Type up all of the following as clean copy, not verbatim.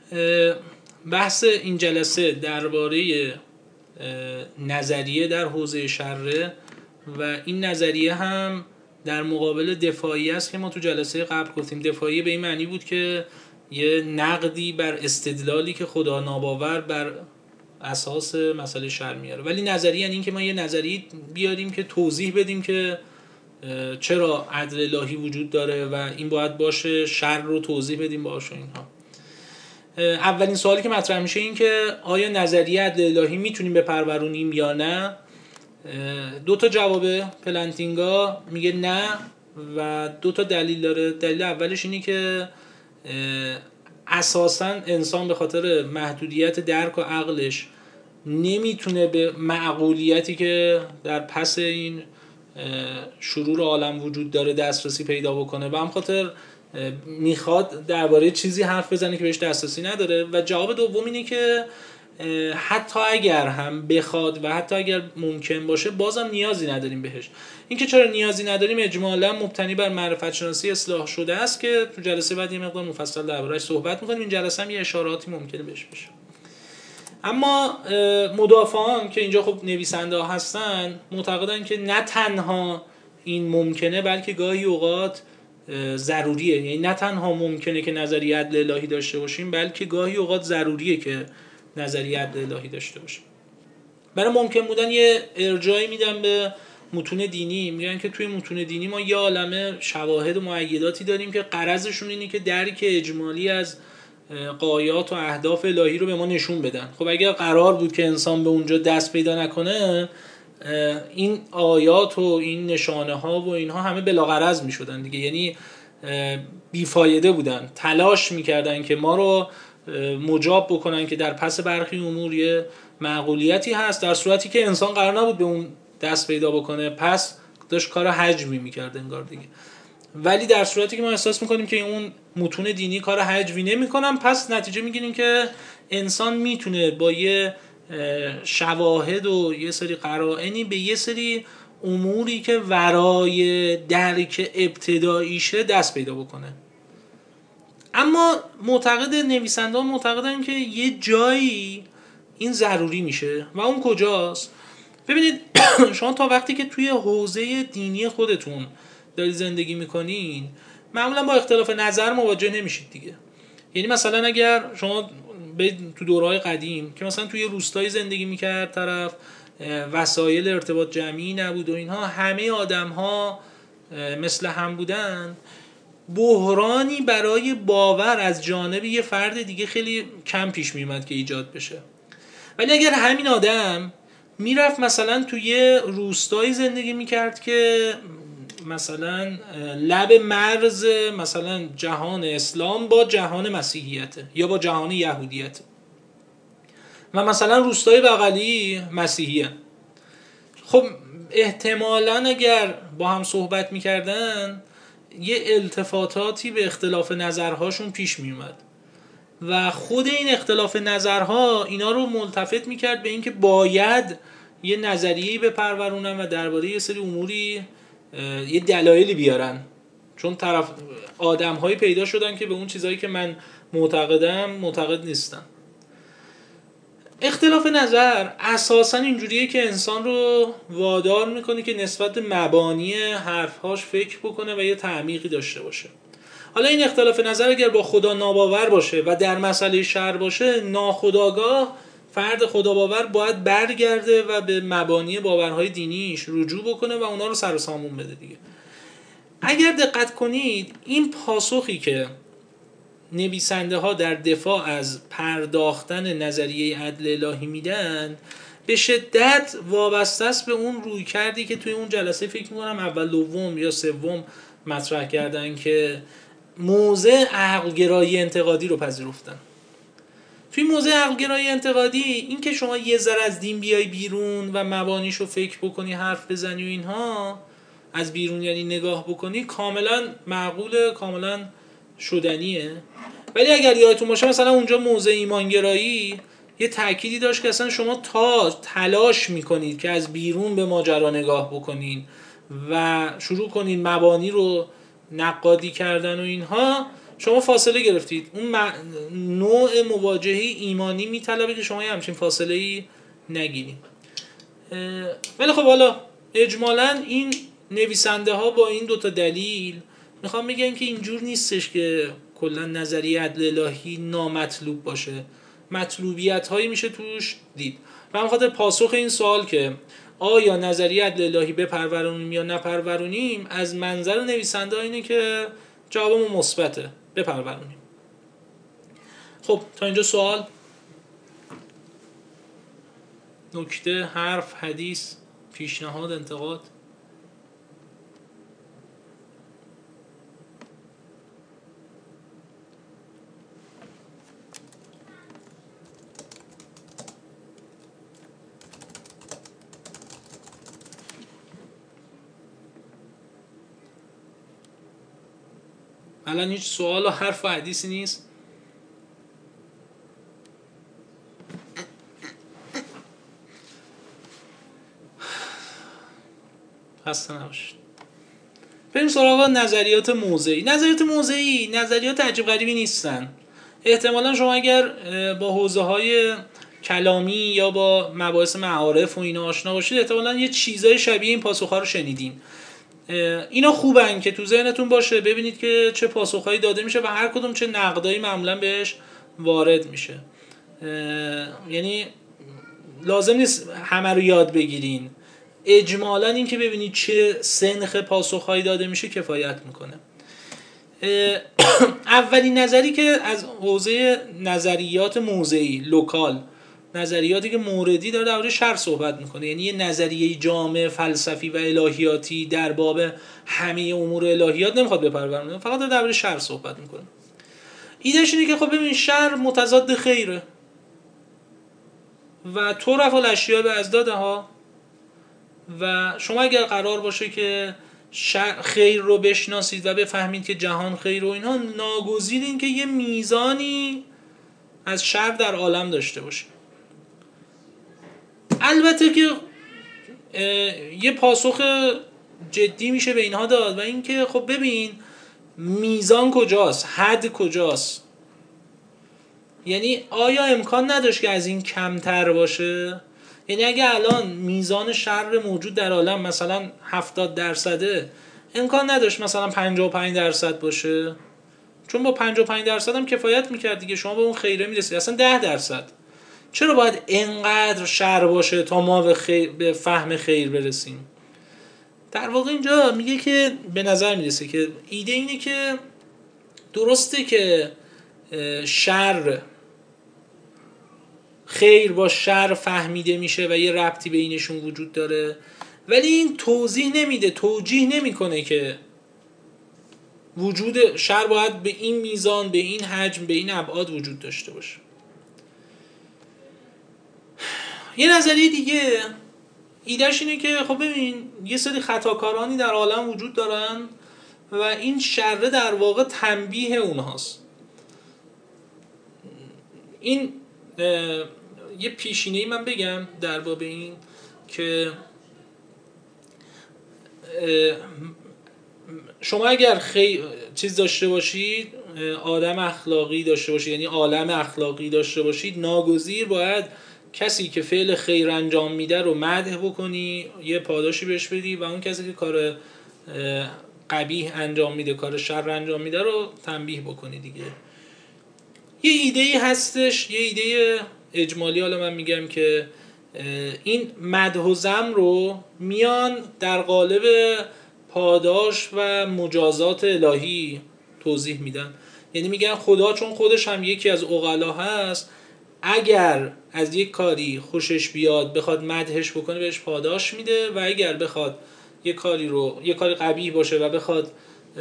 بحث این جلسه درباره نظریه در حوزه شرع و این نظریه هم در مقابل دفاعی است که ما تو جلسه قبل گفتیم. دفاعی به این معنی بود که یه نقدی بر استدلالی که خدا ناباور بر اساس مسئله شرع میاره، ولی نظریه یعنی این که ما یه نظریه بیاریم که توضیح بدیم که چرا عدل الهی وجود داره و این باید باشه، شرع رو توضیح بدیم باشه. اینها اولین سوالی که مطرح میشه این که آیا نظریه عدل الهی میتونیم بپرورونیم یا نه. دو تا جواب پلانتینگا میگه نه و دو تا دلیل داره. دلیل اولش اینه که اساساً انسان به خاطر محدودیت درک و عقلش نمیتونه به معقولیتی که در پس این شرور عالم وجود داره دسترسی پیدا بکنه و هم خاطر میخواد درباره چیزی حرف بزنه که بهش دسترسی نداره. و جواب دوم اینه که حتی اگر هم بخواد و حتی اگر ممکن باشه بازم نیازی نداریم بهش. اینکه چرا نیازی نداریم اجمالا مبتنی بر معرفت شناسی اصلاح شده است که تو جلسه بعد یه مقدار مفصل درباره‌اش صحبت می‌کنیم. این جلسه هم یه اشاراتی ممکنه بهش بشه. اما مدافعان که اینجا خب نویسنده ها هستن معتقدن که نه تنها این ممکنه بلکه گاهی اوقات ضروریه. یعنی نه تنها ممکنه که نظریه عدل الهی داشته باشیم بلکه گاهی اوقات ضروریه که نظریه عدل الهی داشته باشیم. برای ممکن بودن یه ارجاعی میدن به متون دینی، میگن که توی متون دینی ما یه عالمه شواهد و مؤیداتی داریم که غرضشون اینه که درک اجمالی از غایات و اهداف الهی رو به ما نشون بدن. خب اگر قرار بود که انسان به اونجا دست پیدا نکنه این آیات و این نشانه ها و اینها همه بلاغرض میشدن دیگه، یعنی بیفایده بودن، تلاش میکردن که ما رو مجاب بکنن که در پس برخی امور یه معقولیتی هست، در صورتی که انسان قرار نبود به اون دست پیدا بکنه، پس داشت کار حجمی میکرد انگار دیگه. ولی در صورتی که ما احساس میکنیم که اون متون دینی کار حجمی نمیکنن، پس نتیجه میگیریم که انسان میتونه با یه شواهد و یه سری قرائنی به یه سری اموری که ورای درک ابتداییشه دست پیدا بکنه. اما نویسنده ها معتقدن که یه جایی این ضروری میشه و اون کجاست؟ ببینید شما تا وقتی که توی حوزه دینی خودتون دارید زندگی میکنین معمولا با اختلاف نظر مواجه نمیشید دیگه. یعنی مثلا اگر شما تو دورهای قدیم که مثلا توی روستایی زندگی میکرد طرف، وسایل ارتباط جمعی نبود و اینها، همه آدم ها مثل هم بودن، بحرانی برای باور از جانب یه فرد دیگه خیلی کم پیش میومد که ایجاد بشه. ولی اگر همین آدم میرفت مثلا توی روستایی زندگی میکرد که مثلا لب مرز مثلا جهان اسلام با جهان مسیحیته یا با جهان یهودیته و مثلا روستای بغلی مسیحیه، خب احتمالاً اگر با هم صحبت میکردن یه التفاتاتی به اختلاف نظرهاشون پیش میومد و خود این اختلاف نظرها اینا رو ملتفت میکرد به اینکه باید یه نظریه‌ای بپرورونن و درباره یه سری اموری یه دلایلی بیارن، چون طرف آدم‌هایی پیدا شدن که به اون چیزایی که من معتقدم معتقد نیستن. اختلاف نظر اساساً اینجوریه که انسان رو وادار میکنه که نسبت به مبانی حرفهاش فکر بکنه و یه تعمیقی داشته باشه. حالا این اختلاف نظر اگر با خدا ناباور باشه و در مسئله شرع باشه، ناخودآگاه فرد خدا باور باید برگرده و به مبانی باورهای دینیش رجوع بکنه و اونا رو سر و سامون بده دیگه. اگر دقت کنید این پاسخی که نویسنده ها در دفاع از پرداختن نظریه عدل الهی میدن به شدت وابسته است به اون روی کردی که توی اون جلسه فکر میکنم اول دوم یا سوم مطرح کردن که موضع عقلگرایی انتقادی رو پذیرفتن. توی موضع عقلگرایی انتقادی این که شما یه ذره از دین بیای بیرون و مبانیشو فکر بکنی، حرف بزنی و اینها، از بیرون یعنی نگاه بکنی، کاملا معقوله، کاملا شدنیه. ولی اگر یادتون باشه مثلا اونجا موضع ایمانگرایی یه تأکیدی داشت که اصلا شما تا تلاش میکنید که از بیرون به ماجرا نگاه بکنید و شروع کنید مبانی رو نقادی کردن و اینها، شما فاصله گرفتید، اون نوع مواجهه ایمانی میطلبه که شما همچین فاصله ای نگیرید. ولی خب حالا اجمالاً این نویسنده ها با این دوتا دلیل میخوام بگم که اینجور نیستش که کلا نظریه عدل الهی نامطلوب باشه، مطلوبیت هایی میشه توش دید. و من خاطر پاسخ این سوال که آیا نظریه عدل الهی بپرورونیم یا نپرورونیم، از منظر نویسنده ها اینه که جوابمون مثبته، بپرورونیم. خب تا اینجا سوال، نکته، حرف، حدیث، پیشنهاد، انتقاد؟ الان هیچ سوال و حرف و حدیثی نیست. خسته نباشید. بریم سراغ نظریات موضعی. نظریات عجیب غریبی نیستن. احتمالا شما اگر با حوزه‌های کلامی یا با مباحث معارف و اینا آشنا باشید، احتمالا یه چیزای شبیه این پاسخ‌ها رو شنیدین. اینا خوبن که تو ذهنتون باشه، ببینید که چه پاسخ‌هایی داده میشه و هر کدوم چه نقدایی معمولا بهش وارد میشه. یعنی لازم نیست همه رو یاد بگیرین، اجمالا این که ببینید چه سنخ پاسخ‌هایی داده میشه کفایت میکنه. اولین نظری که از حوزه نظریات موضعی، لوکال، نظریاتی که موردی داره درباره شر صحبت میکنه، یعنی یه نظریه جامع فلسفی و الهیاتی در باب همه امور الهیات نمیخواد بپرورونه، فقط درباره شر صحبت میکنه. ایدهش اینه که خب ببین شر متضاد خیره و تو رفع الاشیاء به ازدادها، و شما اگر قرار باشه که خیر رو بشناسید و بفهمید که جهان خیر و اینها، ناگزیر این که یه میزانی از شر در عالم داشته باشه. البته که یه پاسخ جدی میشه به اینها داد و اینکه خب ببین میزان کجاست، حد کجاست. یعنی آیا امکان نداشت که از این کمتر باشه؟ یعنی اگه الان میزان شر موجود در عالم مثلا 70%، امکان نداشت مثلا 55% باشه؟ چون با 55% هم کفایت میکرد دیگه، شما به اون خیره میرسید. اصلا 10%، چرا باید اینقدر شر باشه تا ما به فهم خیر برسیم؟ در واقع اینجا میگه که به نظر میرسه که ایده اینه که درسته که خیر با شر فهمیده میشه و یه ربطی بینشون وجود داره، ولی این توجیه نمیکنه که وجود شر باید به این میزان، به این حجم، به این ابعاد وجود داشته باشه. یه نظریه دیگه ایدهش اینه که خب ببین یه سری خطاکارانی در عالم وجود دارن و این شر در واقع تنبیه اونهاست. این یه پیشینه‌ای من بگم در باب این که شما اگر چیز داشته باشید، آدم اخلاقی داشته باشید، یعنی عالم اخلاقی داشته باشید، ناگزیر باید کسی که فعل خیر انجام میده رو مدح بکنی، یه پاداشی بهش بدی، و اون کسی که کار قبیح انجام میده، کار شر انجام میده رو تنبیه بکنی دیگه. یه ایده‌ای هستش، یه ایده اجمالی، حالا من میگم که این مدح و ذم رو میان در قالب پاداش و مجازات الهی توضیح میدن. یعنی میگن خدا چون خودش هم یکی از عقلا هست، اگر از یک کاری خوشش بیاد بخواد مدحش بکنه بهش پاداش میده، و اگر بخواد یک کاری قبیح باشه و بخواد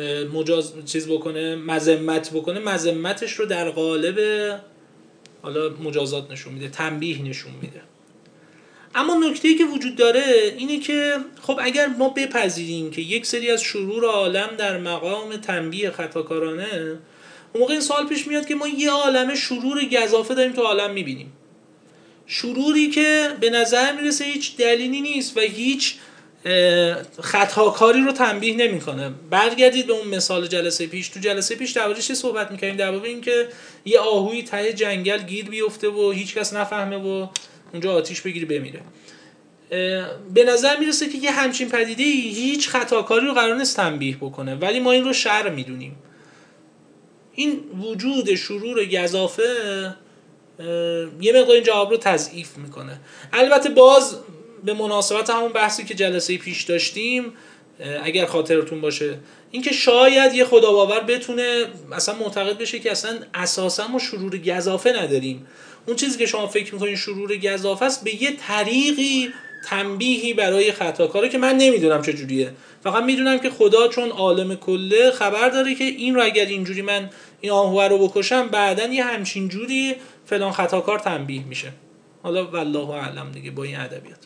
مذمت بکنه، مذمتش رو در قالب حالا مجازات نشون میده، تنبیه نشون میده. اما نکته‌ای که وجود داره اینه که خب اگر ما بپذیریم که یک سری از شرور عالم در مقام تنبیه خطاکارانه، اون موقع این سوال پیش میاد که ما یه عالمه شرور گزافه داریم تو عالم میبینیم، شروری که به نظر میرسه هیچ دلیلی نیست و هیچ خطاکاری رو تنبیه نمیکنه. برگردید به اون مثال جلسه پیش. تو جلسه پیش درباره چی صحبت میکنیم؟ درباره این که یه آهوی ته جنگل گیر بیفته و هیچکس نفهمه و اونجا آتیش بگیری بمیره. به نظر میرسه که یه همچین پدیده هیچ خطاکاری رو قرار نیست تنبیه بکنه، ولی ما این رو شر میدونیم. این وجود شرور گزافه یه مقدار این جواب رو تضعیف میکنه. البته باز به مناسبت همون بحثی که جلسه پیش داشتیم، اگر خاطرتون باشه، اینکه شاید یه خداباور بتونه اصلا معتقد بشه که اصلا اساسا ما شرور گزافه نداریم. اون چیزی که شما فکر میکنین شرور گزافه است به یه طریقی تنبیهی برای خطاکاره که من نمیدونم چجوریه. فقط میدونم که خدا چون عالم کله خبر داره که این رو اگر اینجوری من این آهوه رو بکشم بعدن یه همچین جوری فلان خطاکار تنبیه میشه. حالا والله اعلم دیگه با این ادبیات.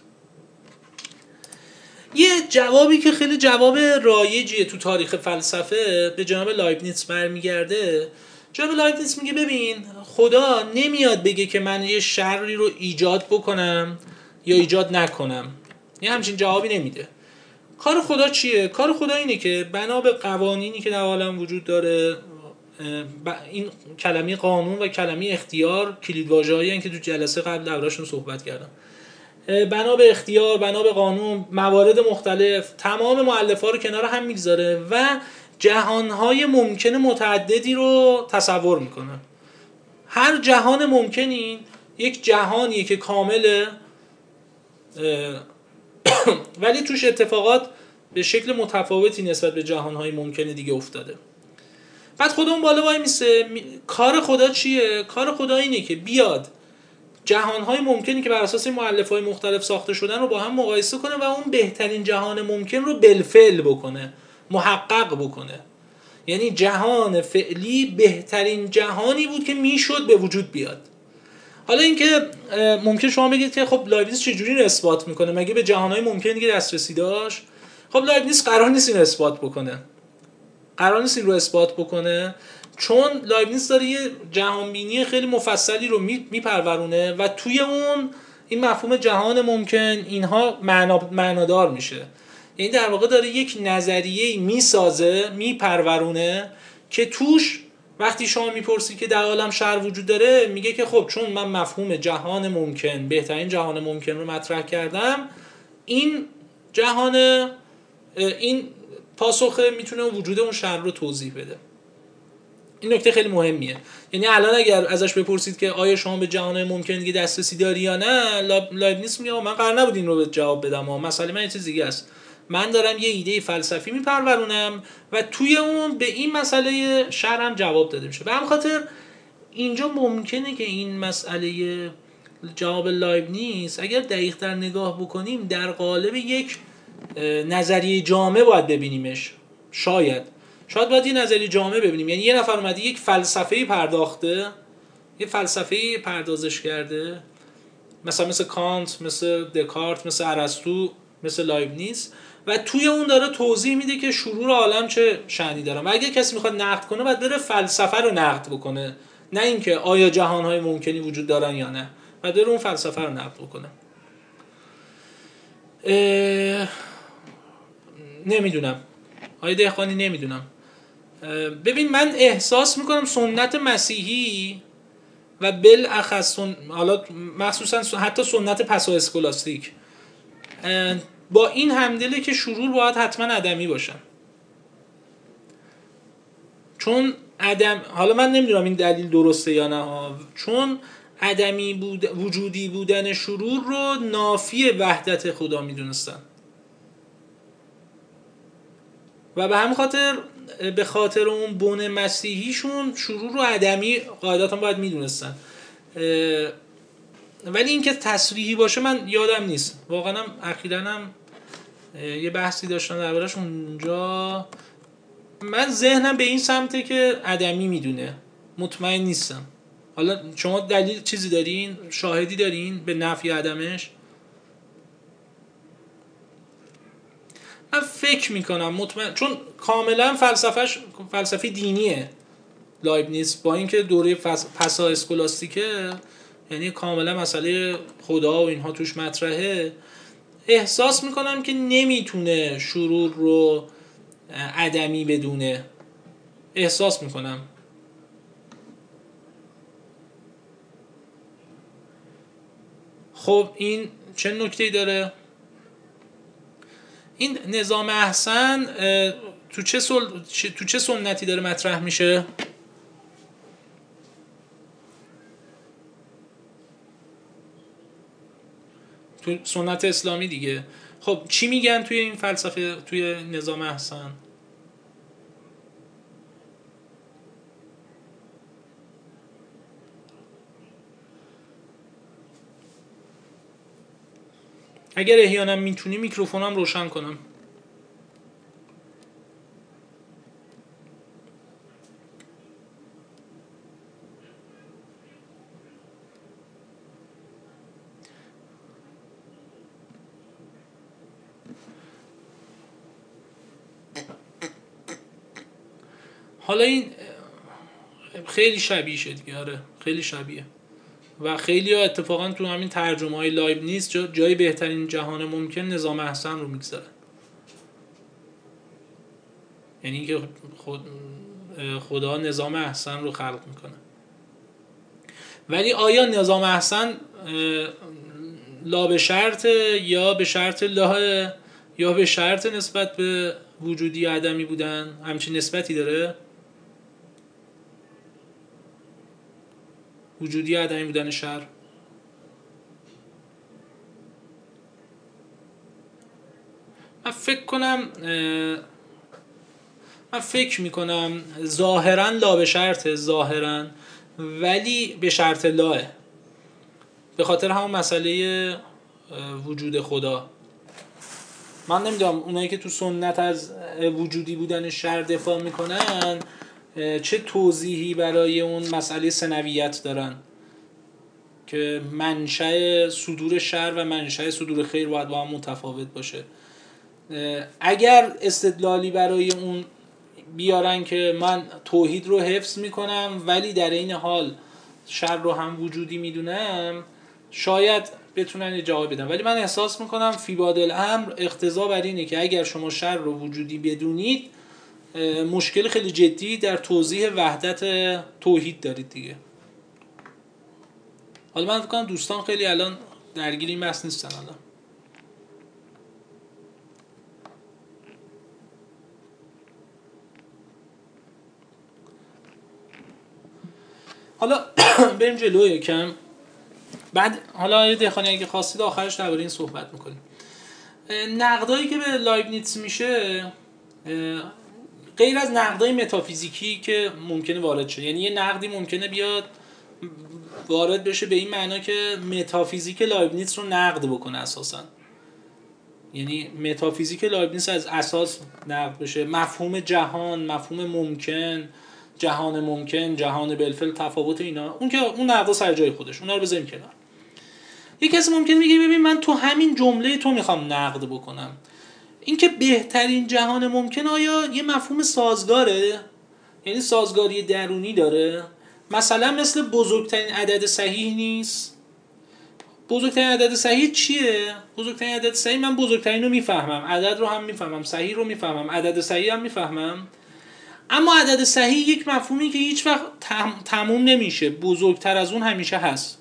یه جوابی که خیلی جواب رایجیه تو تاریخ فلسفه به جناب لایبنیتس برمیگرده. جناب لایبنیتس میگه ببین خدا نمیاد بگه که من یه شری رو ایجاد بکنم یا ایجاد نکنم. یه همچین جوابی نمیده. کار خدا چیه؟ کار خدا اینه که بنا به قوانینی که در عالم وجود داره، این کلمه قانون و کلمه اختیار کلیدواژه‌هایی هستند که تو جلسه قبل دربارشون صحبت کردم. بنا به اختیار، بنا به قانون، موارد مختلف، تمام مؤلفه‌ها رو کنار هم میگذاره و جهانهای ممکن متعددی رو تصور میکنه. هر جهان ممکنی یک جهانیه که کامله ولی توش اتفاقات به شکل متفاوتی نسبت به جهانهای ممکن دیگه افتاده. بعد خدا اون بالا وای میسه. کار خدا چیه؟ کار خدا اینه که بیاد جهانهای ممکنی که بر اساس مؤلفه‌های مختلف ساخته شدن رو با هم مقایسه کنه و اون بهترین جهان ممکن رو بالفعل بکنه، محقق بکنه. یعنی جهان فعلی بهترین جهانی بود که میشد به وجود بیاد. حالا اینکه ممکن شما بگید که خب لایبنیتس چجوری رو اثبات میکنه؟ مگه به جهانهای ممکنی که دسترسی داشت؟ خب لایبنیتس قرار نیست این رو اثبات بکنه. قرار نیست این رو اثبات بکنه چون لایبنیتس داره یه جهانبینی خیلی مفصلی رو میپرورونه و توی اون این مفهوم جهان ممکن اینها معنادار میشه. یعنی در واقع داره یک نظریه میسازه، میپرورونه که توش وقتی شما میپرسی که در عالم شر وجود داره میگه که خب چون من مفهوم جهان ممکن، بهترین جهان ممکن رو مطرح کردم، این جهان، این پاسخ میتونه وجود اون شر رو توضیح بده. این نکته خیلی مهمیه. یعنی الان اگر ازش بپرسید که آیا شما به جهان ممکن دیگه دسترسی داری یا نه، لایبنیتس میگه من قرار نبود این رو به جواب بدم، مسئله من یه چیز دیگه است. من دارم یه ایده فلسفی میپرورونم و توی اون به این مسئله شر هم جواب داده میشه. به همین خاطر اینجا ممکنه که این مسئله جواب لایبنیتس اگر دقیق‌تر نگاه بکنیم در قالب یک نظریه جامع باید ببینیمش. شاید باید یه نظریه جامع ببینیم. یعنی یه نفر اومده یک فلسفه‌ای پرداخته، یه فلسفه‌ای پردازش کرده، مثل کانت، مثل دکارت، مثل ارسطو، مثل لایبنیتس، و توی اون داره توضیح میده که شرور عالم چه شأنی داره. و اگه کسی میخواد نقد کنه باید بره فلسفه رو نقد بکنه، نه اینکه آیا جهان‌های ممکنی وجود دارن یا نه. باید بره اون فلسفه رو نقد بکنه. نمیدونم آقای دهقانی، نمیدونم. ببین من احساس میکنم سنت مسیحی و بالاخص حالا مخصوصا حتی سنت پسا اسکولاستیک با این همدله که شرور باید حتما عدمی باشن. چون حالا من نمیدونم این دلیل درسته یا نه، چون وجودی بودن شرور رو نافی وحدت خدا میدونستن و به همین خاطر به خاطر اون بن مسیحیشون شرور رو عدمی قاعدتا باید میدونستن. ولی اینکه تصریحی باشه من یادم نیست. واقعا هم اخیراً هم یه بحثی داشتم دربارش اونجا، من ذهنم به این سمته که عدمی میدونه، مطمئن نیستم. حالا شما دلیل چیزی دارین؟ شاهدی دارین به نفی عدمش؟ من فکر میکنم مطمئن، چون کاملا فلسفه دینیه لایبنیتس، با اینکه دوره پسا اسکولاستیکه، یعنی کاملا مسئله خدا و اینها توش مطرحه، احساس میکنم که نمیتونه شرور رو عدمی بدونه. احساس میکنم. خب این چه نکته‌ای داره؟ این نظام احسن تو چه سنتی داره مطرح میشه؟ تو سنت اسلامی دیگه. خب چی میگن توی این فلسفه، توی نظام احسن؟ اگر احیانا میتونی میکروفونم روشن کنم. حالا این خیلی شبیه شد دیگه. آره خیلی شبیه و خیلی ها اتفاقا تو همین ترجمه های لایبنیتس جای بهترین جهان ممکن نظام احسن رو میگذارن. یعنی اینکه خدا نظام احسن رو خلق میکنه. ولی آیا نظام احسن لا به شرط یا به شرط لا یا به شرط نسبت به وجودی عدمی بودن همچین نسبتی داره؟ وجودی عدمی بودن شر. من فکر میکنم ظاهرا لا به شرطه، ظاهرا، ولی به شرط لاه. به خاطر همون مسئله وجود خدا. من نمیدونم اونایی که تو سنت از وجودی بودن شر دفاع میکنن چه توضیحی برای اون مسئله سنویت دارن که منشأ صدور شر و منشأ صدور خیر باید با هم متفاوت باشه. اگر استدلالی برای اون بیارن که من توحید رو حفظ میکنم ولی در این حال شر رو هم وجودی میدونم، شاید بتونن یه جواب بدن. ولی من احساس میکنم فی بادل امر اقتضا بر اینه که اگر شما شر رو وجودی بدونید مشکل خیلی جدی در توضیح وحدت توحید دارید دیگه. حالا من فکر کنم دوستان خیلی الان درگیر این بحث نیستن. حالا بریم جلو یکم. بعد حالا یه دخانی اگه خواستید آخرش درباره این صحبت میکنیم. نقدایی که به لایبنیتس میشه غیر از نقدای متافیزیکی که ممکنه وارد شه، یعنی یه نقدی ممکنه بیاد وارد بشه به این معنا که متافیزیک لایبنیتس رو نقد بکنه اساسا. یعنی متافیزیک لایبنیتس از اساس نقد بشه. مفهوم جهان، مفهوم ممکن، جهان ممکن، جهان بالفعل، تفاوت اینا، اون که اون نقدا سر جای خودش، اونا رو بذاریم کنار. یه کسی ممکنه بگه ببین من تو همین جمله تو میخوام نقد بکنم. اینکه بهترین جهان ممکن آیا یه مفهوم سازگاره؟ یعنی سازگاری درونی داره؟ مثلا مثل بزرگترین عدد صحیح نیست؟ بزرگترین عدد صحیح چیه؟ بزرگترین عدد صحیح، من بزرگترین رو میفهمم، عدد رو هم میفهمم، صحیح رو میفهمم، عدد صحیح هم میفهمم. اما عدد صحیح یک مفهومی که هیچ وقت تموم نمیشه، بزرگتر از اون همیشه هست.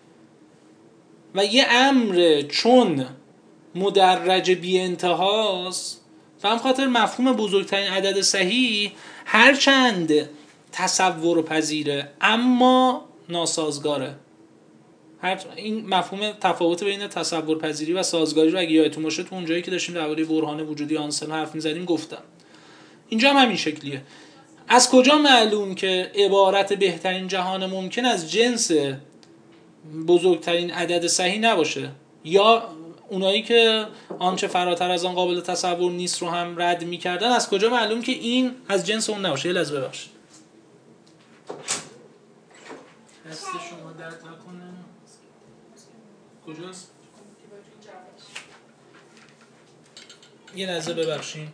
و یه امر چون مدرج بی انتهاست، فهم خاطر مفهوم بزرگترین عدد صحیح هرچند تصور پذیره اما ناسازگاره. این مفهوم تفاوت بین تصور پذیری و سازگاری رو اگه یادتون باشه تو اونجایی که داشتیم درباره برهان وجودی آنسن حرف می‌زدیم گفتم. اینجا هم همین شکلیه. از کجا معلوم که عبارت بهترین جهان ممکن از جنس بزرگترین عدد صحیح نباشه؟ یا اونایی که آنچه فراتر از آن قابل تصور نیست رو هم رد می‌کردن، از کجا معلوم که این از جنس اون نباشه؟ یه لحظه ببخشید. دست شما درد نکنه. کجاست؟ یه لحظه ببخشید.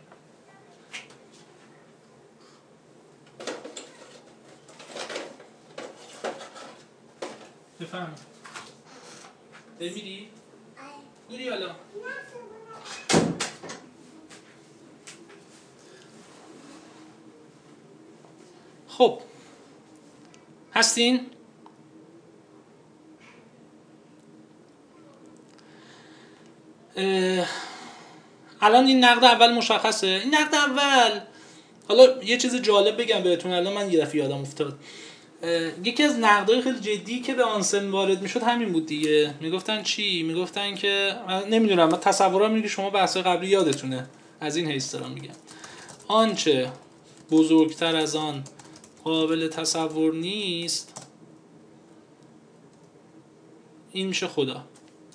بفهم. بمیری؟ گوری حالا. خب هستین؟ الان این نقد اول مشخصه. این نقد اول، حالا یه چیز جالب بگم بهتون، الان من یه دفعه یادم افتاد. یکی از نقدهای خیلی جدی که به آنسلم وارد میشد همین بود دیگه. میگفتن چی؟ میگفتن که نمیدونم، من تصورم اینه که شما بحث قبلی یادتونه، از این حیث دارم میگم، آنچه بزرگتر از آن قابل تصور نیست این میشه خدا.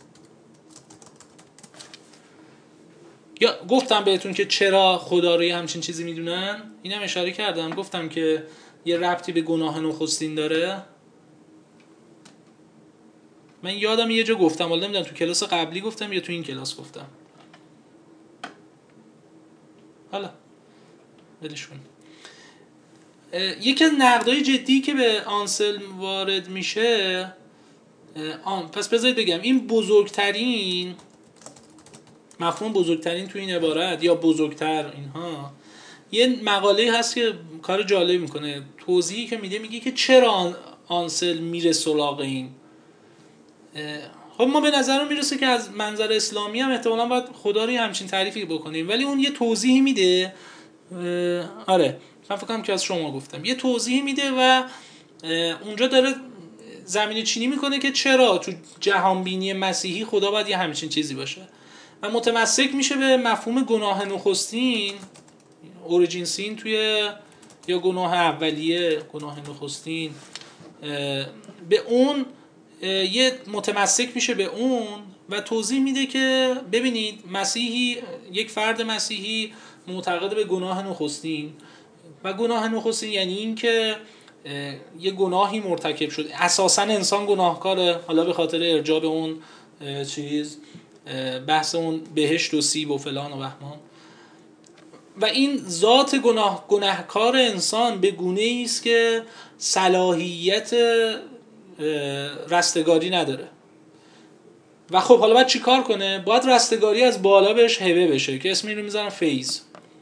یا گفتم بهتون که چرا خدا رو یه همچین چیزی میدونن؟ اینم اشاره کردم، گفتم که یه ربطی به گناه نخستین داره. من یادم یه جا گفتم، ولی نمیدونم تو کلاس قبلی گفتم یا تو این کلاس گفتم. حالا ولش کن. یکی از نقدهای جدی که به آنسلم وارد میشه، پس بذارید بگم، این بزرگترین، مفهوم بزرگترین تو این عبارت یا بزرگتر، اینها یه مقاله هست که کار جالب میکنه، توضیحی که میگه که چرا آنسلم میره سراغ این. خب ما به نظر میرسه که از منظر اسلامی هم احتمالاً باید خدا رو همچین تعریفی بکنیم، ولی اون یه توضیحی میده. آره من فکر کنم که از شما گفتم، یه توضیحی میده و اونجا داره زمینه چینی میکنه که چرا تو جهانبینی مسیحی خدا باید یه همچین چیزی باشه و متمسک میشه به مفهوم گناه نخستین، اوریجین سین توی، یا گناه اولیه، گناه نخستین، به اون یه متمسک میشه به اون و توضیح میده که ببینید مسیحی، یک فرد مسیحی معتقد به گناه نخستین و گناه نخستین یعنی این که یه گناهی مرتکب شد، اساساً انسان گناهکاره، حالا به خاطر ارجاع به اون چیز، بحث اون بهشت و سیب و فلان و بهمان، و این ذات گناهکار انسان به گونه‌ای است که صلاحیت رستگاری نداره و خب حالا باید چی کار کنه؟ باید رستگاری از بالا بهش هبه بشه که اسمی رو میذارم فیض.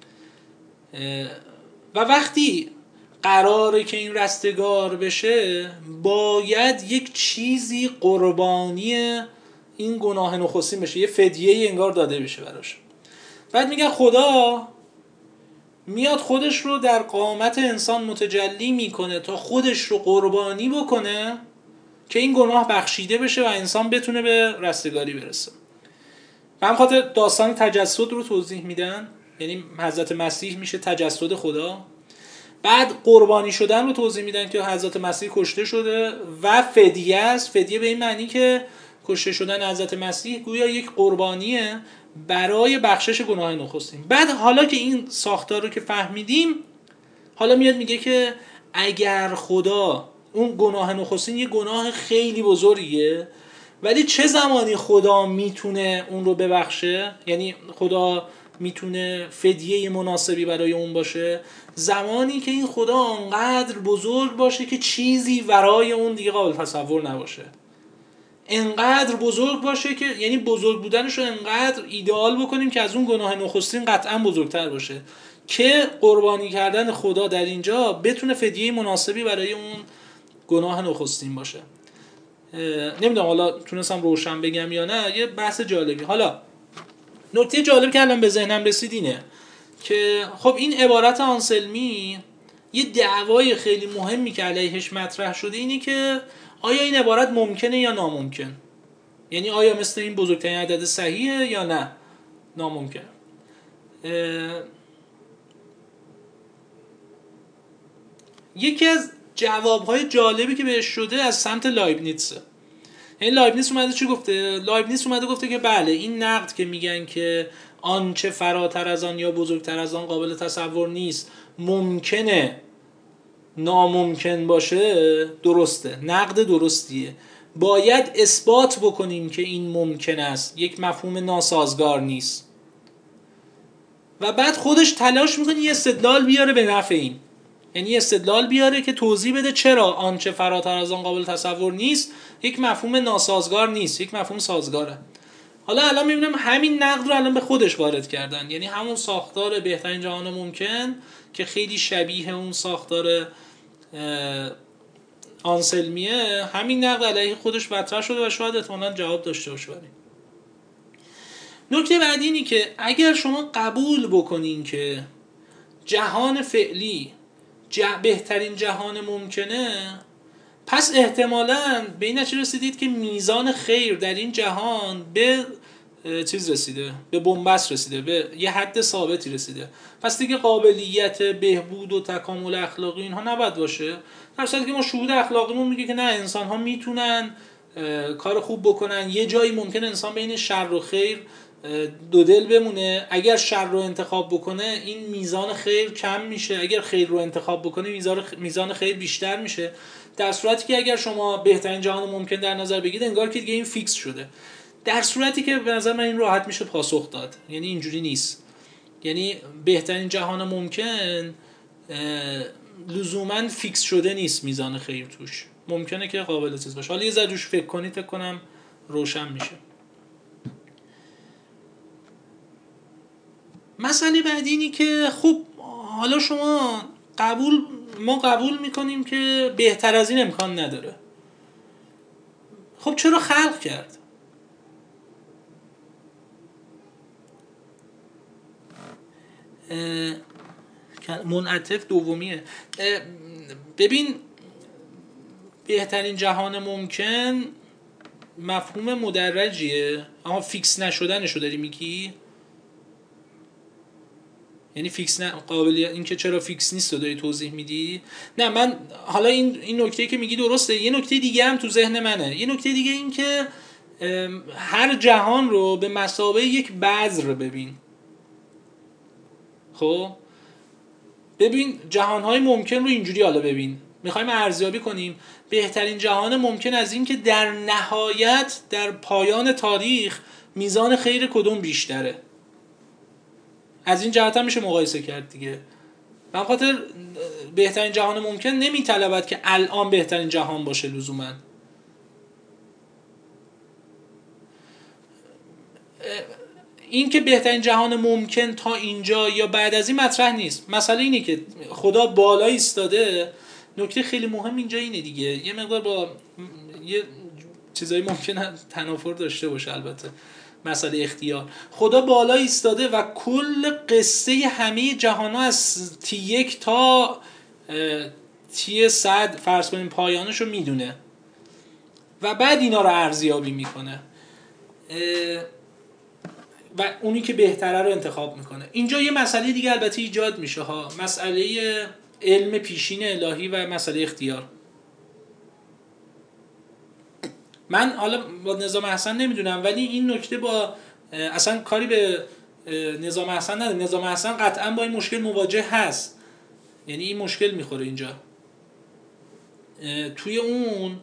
و وقتی قراره که این رستگار بشه باید یک چیزی قربانی این گناه نخستین بشه، یه فدیه انگار داده بشه براش. بعد میگن خدا میاد خودش رو در قامت انسان متجلی میکنه تا خودش رو قربانی بکنه که این گناه بخشیده بشه و انسان بتونه به رستگاری برسه. به همین خاطر داستان تجسد رو توضیح میدن، یعنی حضرت مسیح میشه تجسد خدا. بعد قربانی شدن رو توضیح میدن که حضرت مسیح کشته شده و فدیه است. فدیه به این معنی که کشته شدن حضرت مسیح گویا یک قربانیه برای بخشش گناه نخستین. بعد حالا که این ساختار رو که فهمیدیم، حالا میاد میگه که اگر خدا، اون گناه نخستین یه گناه خیلی بزرگیه، ولی چه زمانی خدا میتونه اون رو ببخشه، یعنی خدا میتونه فدیه مناسبی برای اون باشه؟ زمانی که این خدا انقدر بزرگ باشه که چیزی ورای اون دیگه قابل تصور نباشه، انقدر بزرگ باشه که، یعنی بزرگ بودنش رو انقدر ایدئال بکنیم که از اون گناه نخستین قطعا بزرگتر باشه که قربانی کردن خدا در اینجا بتونه فدیه مناسبی برای اون گناه نخستین باشه. نمیدونم حالا تونستم روشن بگم یا نه، یه بحث جالبی. حالا نکته جالب که الان به ذهنم رسید اینه که خب این عبارت آنسلمی یه دعوای خیلی مهمی که علیهش مطرح شده اینه که آیا این عبارت ممکنه یا ناممکن، یعنی آیا مثل این بزرگترین عدد صحیحه یا نه ناممکنه. یکی از جوابهای جالبی که بهش شده از سمت لایبنیتسه. یعنی لایبنیتس اومده چی گفته؟ لایبنیتس اومده گفته که بله این نقد که میگن که آنچه فراتر از آن یا بزرگتر از آن قابل تصور نیست ممکنه ناممکن باشه، درسته، نقد درستیه. باید اثبات بکنیم که این ممکن است، یک مفهوم ناسازگار نیست. و بعد خودش تلاش میکنه یه استدلال بیاره به نفع این، یعنی استدلال بیاره که توضیح بده چرا آنچه فراتر از آن قابل تصور نیست یک مفهوم ناسازگار نیست، یک مفهوم سازگاره. حالا الان میبینم همین نقد رو الان به خودش وارد کردن، یعنی همون ساختار بهترین جهان ممکن که خیلی شبیه اون ساختار آنسلمیه، همین نقد علیه خودش مطرح شده و شاید احتمالاً جواب داشته باشه. بریم نکته بعدی اینی که اگر شما قبول بکنین که جهان فعلی بهترین جهان ممکنه، پس احتمالاً به این نتیجه رسیدید که میزان خیر در این جهان به چیز رسیده، به بنبست رسیده، به یه حد ثابتی رسیده، پس دیگه قابلیت بهبود و تکامل اخلاقی اینها نباید باشه. در صورتی که ما شهود اخلاقیمون میگه که نه، انسان ها میتونن کار خوب بکنن، یه جایی ممکن انسان بین شر و خیر دو دل بمونه، اگر شر رو انتخاب بکنه این میزان خیر کم میشه، اگر خیر رو انتخاب بکنه میزان خیر بیشتر میشه. در صورتی که اگر شما بهترین جهان ممکن در نظر بگیرید انگار که دیگه این فیکس شده، در صورتی که به نظر من این راحت میشه پاسخ داد، یعنی اینجوری نیست. یعنی بهترین جهان ممکن لزوما فیکس شده نیست، میزان خیر توش ممکنه که قابل چیز باشه. حالا یه ذره روش فکر کنید، فکر کنم روشن میشه. مسئله بعدی اینی که خب حالا ما قبول میکنیم که بهتر از این امکان نداره. خب چرا خلق کرد؟ منعطف دومیه. ببین، بهترین جهان ممکن مفهوم مدرجیه، اما فیکس نشدنشو داری میگی؟ یعنی فیکس قابلیت این که چرا فیکس نیست رو داری توضیح میدی؟ نه، من حالا این نکته که میگی درسته. یه نکته دیگه هم تو ذهن منه. یه نکته دیگه این که هر جهان رو به مثابه یک بذر ببین. خب ببین جهان‌های ممکن رو اینجوری حالا ببین. میخوایم ارزیابی کنیم بهترین جهان ممکن از این که در نهایت در پایان تاریخ میزان خیر کدوم بیشتره. از این جهت هم میشه مقایسه کرد دیگه. به خاطر بهترین جهان ممکن نمیطلبد که الان بهترین جهان باشه لزوما. این که بهترین جهان ممکن تا اینجا یا بعد از این مطرح نیست. مسئله اینه که خدا بالا ایستاده. نکته خیلی مهم اینجا اینه دیگه، یه مقدار با یه چیزایی ممکنه تنافر داشته باشه البته. مسئله اختیار، خدا بالا ایستاده و کل قصه همه جهان‌ها از T1 تا T100 فرض کنیم پایانش رو میدونه و بعد اینا رو ارزیابی میکنه و اونی که بهتره رو انتخاب میکنه. اینجا یه مسئله دیگه البته ایجاد میشه ها، مسئله علم پیشین الهی و مسئله اختیار. من حالا با نظام احسن نمیدونم، ولی این نکته با اصلا کاری به نظام احسن نداره. نظام احسن قطعا با این مشکل مواجه هست، یعنی این مشکل میخوره اینجا. توی اون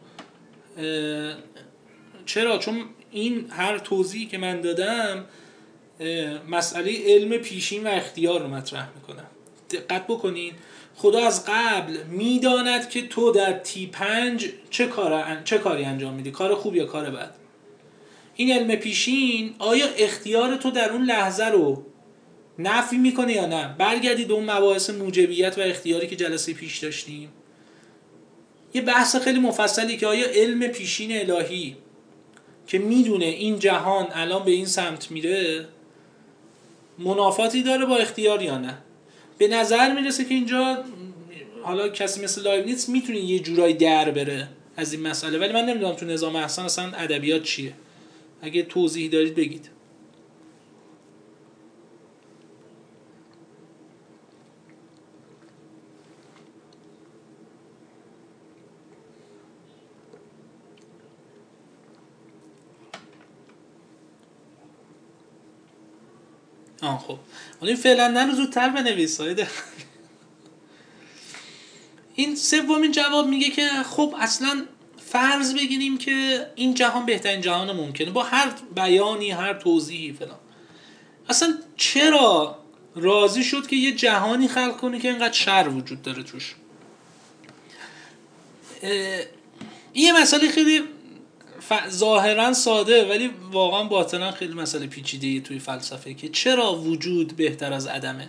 چرا؟ چون این هر توضیحی که من دادم مسئله علم پیشین و اختیار رو مطرح میکنم. دقت بکنین، خدا از قبل میداند که تو در T5 چه کاری انجام میدی، کار خوب یا کار بد. این علم پیشین آیا اختیار تو در اون لحظه رو نفی میکنه یا نه؟ برگردید اون مباحث موجبیت و اختیاری که جلسه پیش داشتیم، یه بحث خیلی مفصلی که آیا علم پیشین الهی که میدونه این جهان الان به این سمت میره منافاتی داره با اختیار یا نه. به نظر میرسه که اینجا حالا کسی مثل لایبنیتس میتونه یه جورایی در بره از این مسئله، ولی من نمیدونم تو نظام احسن اصلا ادبیات چیه. اگه توضیحی دارید بگید. خب ولی فعلا نه، زودتر بنویس. این سومین جواب میگه که خب اصلا فرض بگیریم که این جهان بهترین جهان ممکنه با هر بیانی، هر توضیحی فلان، اصلا چرا راضی شد که یه جهانی خلق کنه که اینقدر شر وجود داره توش؟ این مسئله خیلی ظاهرا ساده ولی واقعا باطنا خیلی مسئله پیچیده‌ای توی فلسفه که چرا وجود بهتر از عدمه؟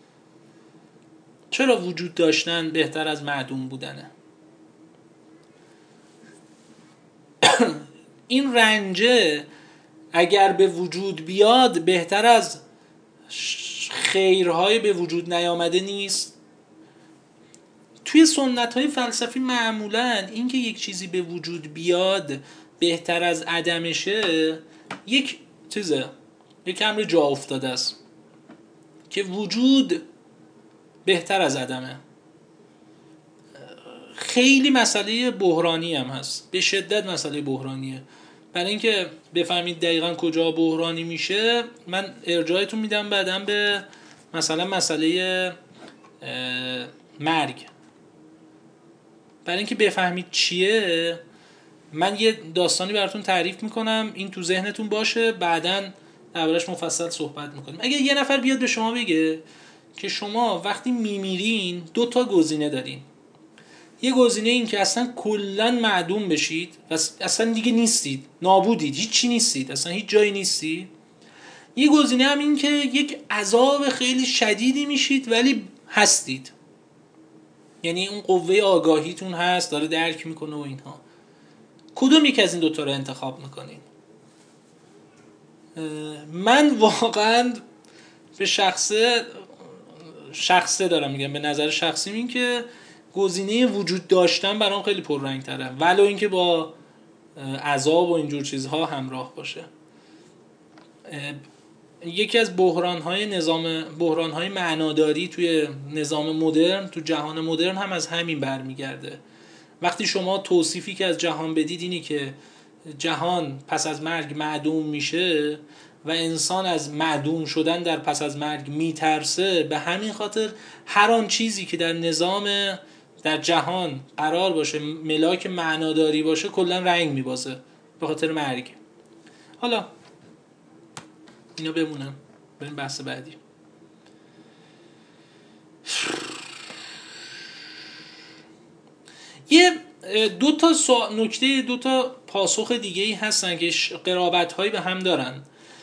چرا وجود داشتن بهتر از معدوم بودنه؟ این رنجه اگر به وجود بیاد بهتر از خیرهای به وجود نیامده نیست؟ توی سنت‌های فلسفی معمولاً اینکه یک چیزی به وجود بیاد بهتر از عدمشه یک امر جا افتاده است که وجود بهتر از عدمه. خیلی مسئله بحرانی هم هست، به شدت مسئله بحرانیه. برای اینکه بفهمید دقیقاً کجا بحرانی میشه من ارجاعتون میدم بعداً به مثلا مسئله مرگ. برای اینکه بفهمید چیه من یه داستانی براتون تعریف میکنم، این تو ذهنتون باشه، بعداً دربارش مفصل صحبت میکنیم. اگه یه نفر بیاد به شما بگه که شما وقتی میمیرین 2 گزینه دارین، یه گزینه این که اصلا کلاً معدوم بشید و اصلا دیگه نیستید، نابودید، هیچی نیستید، اصلا هیچ جایی نیستید. یه گزینه هم این که یک عذاب خیلی شدیدی میشید ولی هستید، یعنی اون قوه آگاهیتون هست، داره درک میکنه و اینها. کدوم یک از این 2 رو انتخاب میکنین؟ من واقعا به شخصه دارم میگم، به نظر شخصی این که گزینه وجود داشتن برام خیلی پررنگ تره، ولو اینکه با عذاب و اینجور چیزها همراه باشه. یکی از بحران‌های معناداری توی نظام مدرن، تو جهان مدرن هم از همین برمیگرده. وقتی شما توصیفی که از جهان بدید اینی که جهان پس از مرگ معدوم میشه و انسان از معدوم شدن در پس از مرگ میترسه، به همین خاطر هر آن چیزی که در جهان قرار باشه ملاک معناداری باشه کلا رنگ میبازه به خاطر مرگ. حالا اینا بمونم، بریم بحث بعدی. یه 2 نکته 2 پاسخ دیگه ای هستن که قرابت هایی به هم دارن.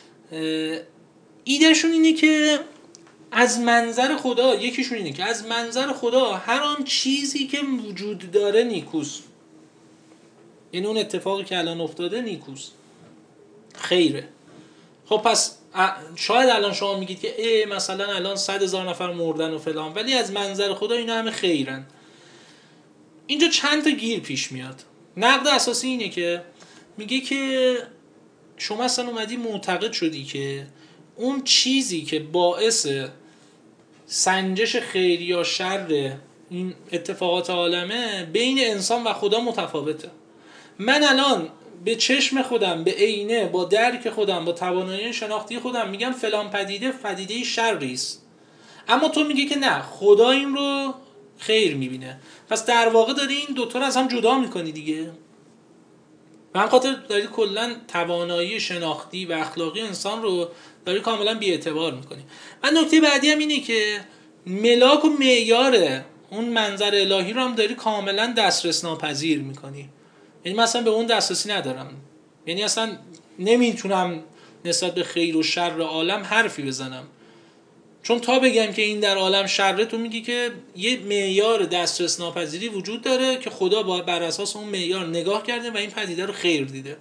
ایدهشون اینه که از منظر خدا، یکیشون اینه که از منظر خدا هر آن چیزی که وجود داره نیکوست. یعنی اون اتفاقی که الان افتاده نیکوست، خیره. خب پس شاید الان شما میگید که مثلا الان 100,000 نفر مردن و فلان، ولی از منظر خدا اینا همه خیرن. اینجا چند تا گیر پیش میاد. نقد اساسی اینه که میگه که شما اصلا اومدی معتقد شدی که اون چیزی که باعث سنجش خیر یا شر این اتفاقات عالمه بین انسان و خدا متفاوته. من الان به چشم خودم، به عینه، با درک خودم، با توانایی شناختی خودم میگم فلان پدیده شری است، اما تو میگی که نه، خدا این رو خیر میبینه. پس در واقع داری این 2 رو از هم جدا میکنی دیگه. به همین خاطر داری کلا توانایی شناختی و اخلاقی انسان رو داری کاملا بی‌اعتبار میکنی. و نکته بعدی هم اینه که ملاک و معیار اون منظر الهی رو هم داری کاملا دسترس ناپذیر میکنی. یعنی مثلا به اون دسترسی ندارم، یعنی اصلا نمیتونم نسبت به خیر و شر عالم حرفی بزنم، چون تا بگم که این در عالم شره تو میگی که یه معیار دسترس ناپذیری وجود داره که خدا بر اساس اون معیار نگاه کرده و این پدیده رو خیر دیده.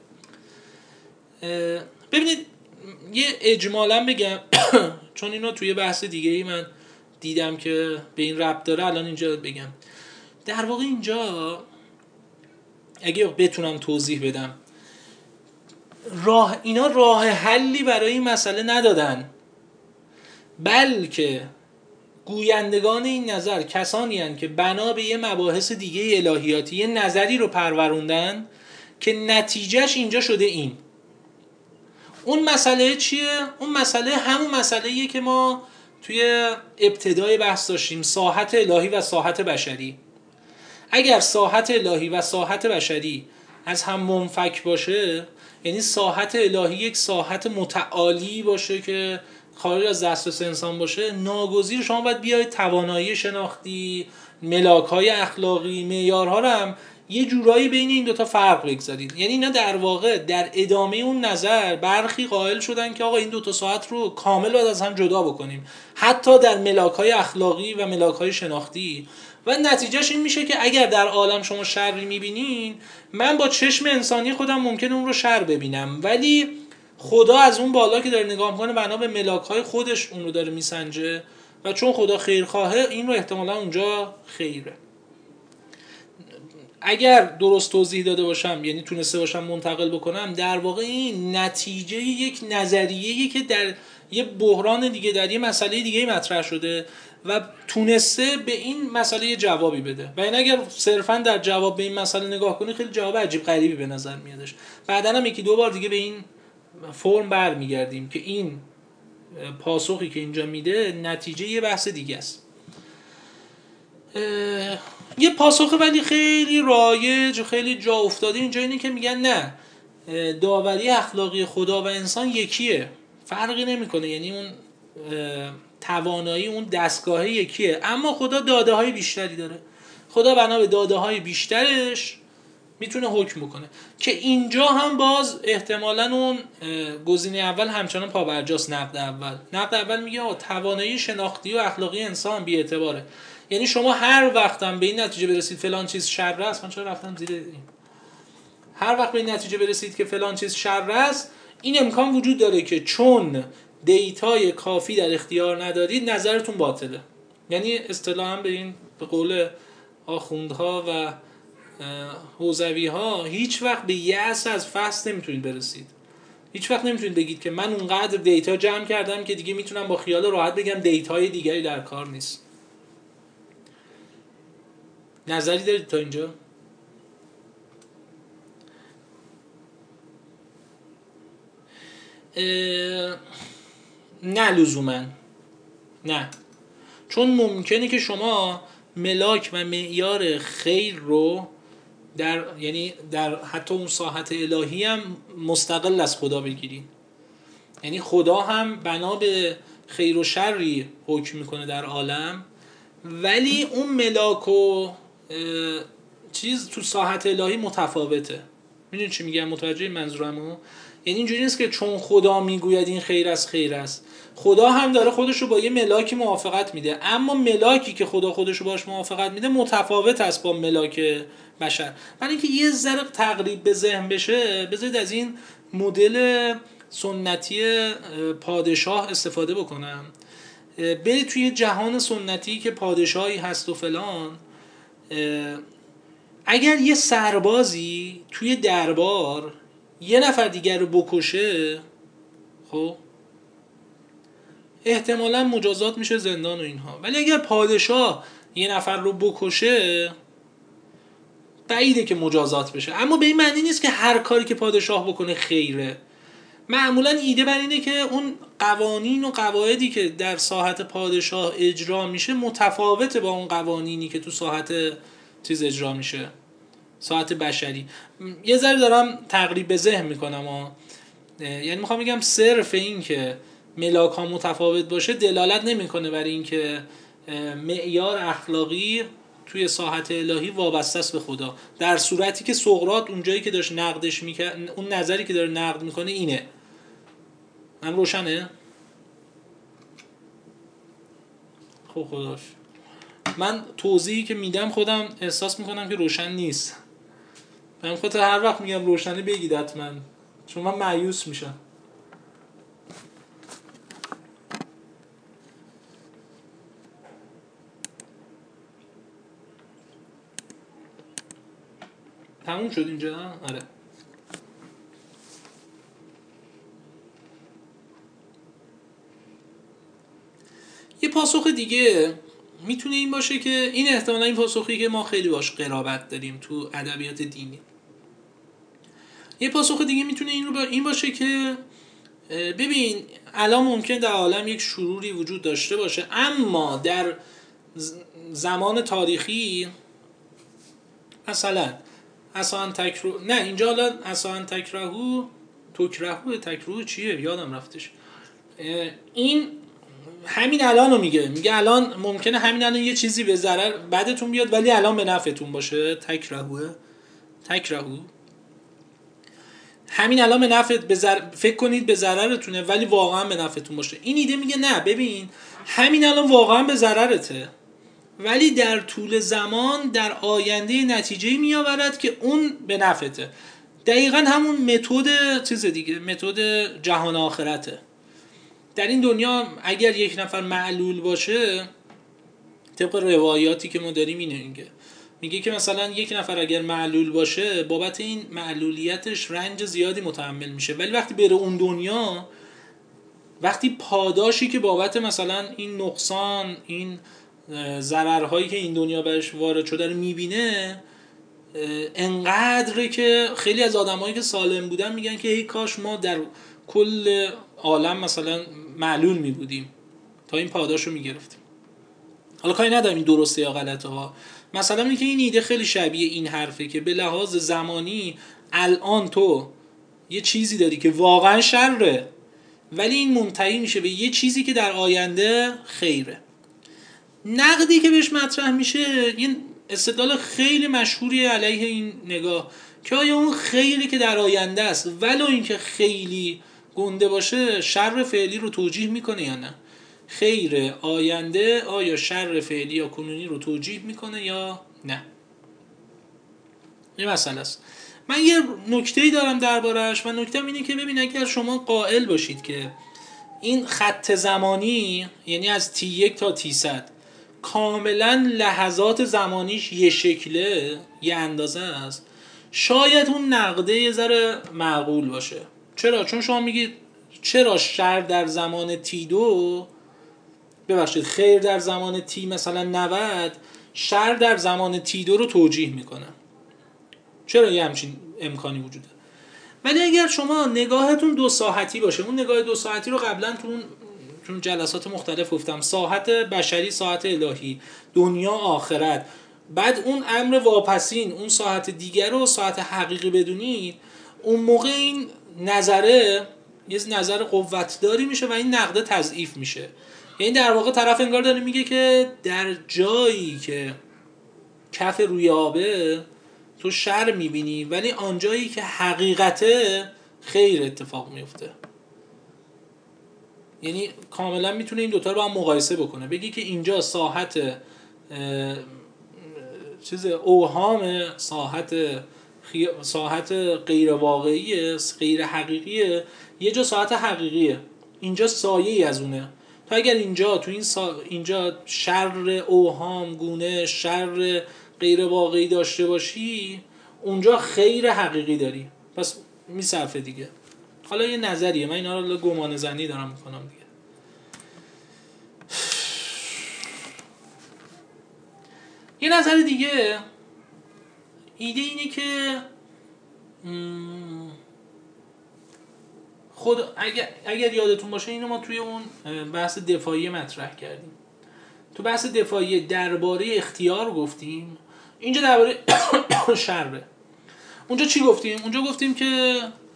ببینید یه اجمالا بگم چون اینو توی بحث دیگه ای من دیدم که به این ربط داره، الان اینجا بگم. در واقع اینجا اگه بتونم توضیح بدم، اینا راه حلی برای این مسئله ندادن، بلکه گویندگان این نظر کسانی هستند که بنا به یه مباحث دیگه الهیاتی یه نظری رو پروروندن که نتیجهش اینجا شده این. اون مسئله چیه؟ اون مسئله همون مسئله‌ایه که ما توی ابتدای بحث داشتیم، ساحت الهی و ساحت بشری. اگر ساحت الهی و ساحت بشری از هم منفک باشه، یعنی ساحت الهی یک ساحت متعالی باشه که خارج از دسترس انسان باشه، ناگزیر شما باید بیاید توانایی شناختی، ملاک‌های اخلاقی، معیارها رو هم یه جورایی بین این دوتا فرق بگذارید. یعنی اینا در واقع در ادامه اون نظر برخی قائل شدن که آقا این دوتا ساعت رو کامل باید از هم جدا بکنیم، حتی در ملاک‌های اخلاقی و ملاک‌های شناختی. و نتیجهش این میشه که اگر در عالم شما شری میبینین، من با چشم انسانی خودم ممکنه اون رو شر ببینم، ولی خدا از اون بالا که داره نگاه میکنه بنا به ملاک‌های خودش اون رو داره میسنجه و چون خدا خیرخواهه این رو احتمالا اونجا خیره. اگر درست توضیح داده باشم، یعنی تونسته باشم منتقل بکنم، در واقع این نتیجه یک نظریه‌ای که در یه بحران دیگه، در یه مسئله دیگه مطرح شده و تونسته به این مسئله جوابی بده. و این اگر صرفاً در جواب به این مسئله نگاه کنی خیلی جواب عجیب غریبی به نظر میادش. بعداً هم یکی دو بار دیگه به این فرم برمیگردیم که این پاسخی که اینجا میده نتیجه یه بحث دیگه است. یه پاسخ ولی خیلی رایج و خیلی جا افتاده اینجا اینه که میگن نه، داوری اخلاقی خدا و انسان یکیه، فرقی نمیکنه. یعنی اون توانایی، اون دستگاه یکیه، اما خدا داده های بیشتری داره. خدا بنا به داده های بیشترش میتونه حکم بکنه که اینجا هم باز احتمالاً اون گزینه اول همچنان پابرجاست. نقد اول میگه توانایی شناختی و اخلاقی انسان بی اعتباره. یعنی شما هر وقتم به این نتیجه برسید فلان چیز شر است، من چرا رفتم زیر این، هر وقت به این نتیجه برسید که فلان چیز شر است، این امکان وجود داره که چون دیتای کافی در اختیار ندارید نظرتون باطله. یعنی اصطلاحاً به این، به قول آخوندها و حوزوی ها، هیچ وقت به یأس از فحص نمیتونید برسید. هیچ وقت نمیتونید بگید که من اونقدر دیتا جمع کردم که دیگه میتونم با خیال راحت بگم دیتای دیگری در کار نیست. نظری دارید تا اینجا؟ نه لزوما نه، چون ممکنه که شما ملاک و معیار خیر رو یعنی در حتی اون ساحت الهی هم مستقل از خدا بگیرید. یعنی خدا هم بنا به خیر و شری حکم میکنه در عالم، ولی اون ملاک و چیز تو ساحت الهی متفاوته. میدونی چی میگم؟ متوجه منظورمو؟ یعنی اینجوری نیست که چون خدا میگوید این خیر است خیر است، خدا هم داره خودش رو با یه ملاکی موافقت میده، اما ملاکی که خدا خودش رو باش موافقت میده متفاوت است با ملاک بشر. برای اینکه یه ذره تقریب به ذهن بشه، بذارید از این مدل سنتی پادشاه استفاده بکنم. برید توی جهان سنتی که پادشاهی هست و فلان، اگر یه سربازی توی دربار یه نفر دیگر رو بکشه، خب احتمالاً مجازات میشه زندان و اینها. ولی اگر پادشاه یه نفر رو بکشه بعیده که مجازات بشه. اما به این معنی نیست که هر کاری که پادشاه بکنه خیره. معمولاً ایده بر اینه که اون قوانین و قواعدی که در ساحت پادشاه اجرا میشه متفاوته با اون قوانینی که تو ساحت چیز اجرا میشه، ساحت بشری. یه ذره دارم تقریب به ذهن میکنم یعنی میخوام بگم صرف این که ملاک ها متفاوت باشه دلالت نمیکنه بر این که معیار اخلاقی توی ساحت الهی وابسته است به خدا. در صورتی که سقراط اونجایی که داشت نقدش میکرد، اون نظری که داره نقد میکنه اینه. من روشنه؟ خب خداش، من توضیحی که میدم خودم احساس میکنم که روشن نیست. من خاطر هر وقت میگم روشنه بگید حتما، چون من مایوس میشم. تموم شد اینجا؟ آره. یه پاسخ دیگه میتونه این باشه که این احتمالا این پاسخی که ما خیلی باش قرابت داریم تو ادبیات دینی. یه پاسخ دیگه میتونه این باشه که ببین الان ممکن در عالم یک شروری وجود داشته باشه، اما در زمان تاریخی مثلا اسان تکرو، نه اینجا الان اسان تکرهو چیه یادم رفتش. این همین الان رو میگه الان ممکنه همین الان یه چیزی به ضرر بعدتون بیاد ولی الان به نفعتون باشه. تکرهوه تکرهو، همین الان به نفعت فکر کنید به ضررتونه ولی واقعا به نفعتون باشه. این ایده میگه نه، ببین همین الان واقعا به ضررته ولی در طول زمان در آینده نتیجه میآورد که اون به نفعته. دقیقا همون متد چیز دیگه، متد جهان آخرته. در این دنیا اگر یک نفر معلول باشه، طبق روایاتی که ما داریم اینه، میگه که مثلا یک نفر اگر معلول باشه بابت این معلولیتش رنج زیادی متحمل میشه، ولی وقتی بره اون دنیا، وقتی پاداشی که بابت مثلا این نقصان، این ضررهایی که این دنیا بهش وارد شده رو میبینه، انقدره که خیلی از آدمایی که سالم بودن میگن که ای کاش ما در کل عالم مثلا معلول میبودیم تا این پاداش رو میگرفتیم. حالا کاری ندارم این درسته یا غلطه ها، مثلا اینکه این ایده خیلی شبیه این حرفه که به لحاظ زمانی الان تو یه چیزی داری که واقعا شره ولی این منتهی میشه به یه چیزی که در آینده خیره. نقدی که بهش مطرح میشه، این استدلال خیلی مشهوری علیه این نگاه که آیا اون خیری که در آینده است ولو اینکه خیلی گنده باشه شر فعلی رو توجیه میکنه یا نه؟ خیر آینده آیا شر فعلی یا کنونی رو توجیه میکنه یا نه؟ این مسئله است. من یه نکته‌ای دارم درباره‌اش و نکته‌م اینه که ببین اگر شما قائل باشید که این خط زمانی یعنی از T1 تا T100 کاملا لحظات زمانیش یه شکله، یه اندازه است، شاید اون نقده یه ذره معقول باشه. چرا؟ چون شما میگید چرا شر در زمان T2 ببخشید خیر در زمان T مثلا 90 شر در زمان T2 رو توجیه میکنه. چرا یه همچین امکانی وجوده؟ ولی اگر شما نگاهتون 2 ساحتی باشه، اون نگاه 2 ساحتی رو قبلا تو جلسات مختلف گفتم، ساحت بشری، ساحت الهی، دنیا، آخرت، بعد اون امر واپسین، اون ساحت دیگر رو ساحت حقیقی بدونید، اون موقع این نظره یه نظر قوتداری میشه و این نقده تضعیف میشه. یعنی در واقع طرف انگار داره میگه که در جایی که کف روی آبه تو شر میبینی ولی آنجایی که حقیقته خیر اتفاق میفته. یعنی کاملا میتونه این دوتا رو با هم مقایسه بکنه، بگی که اینجا ساحت اوهام، ساحت غیر واقعیه، غیر غیره، یه جا ساحت حقیقیه، اینجا سایه‌ای از اونه. تو اگر اینجا تو اینجا شر اوهام گونه، شر غیر واقعی داشته باشی، اونجا خیر حقیقی داری، پس میصرفه دیگه. حالا یه نظریه، من اینا رو گمان زنی دارم میکنم دیگه. یه نظر دیگه، ایده اینه که اگر یادتون باشه اینو ما توی اون بحث دفاعی مطرح کردیم. تو بحث دفاعی درباره اختیار گفتیم، اینجا درباره شره. اونجا چی گفتیم؟ اونجا گفتیم که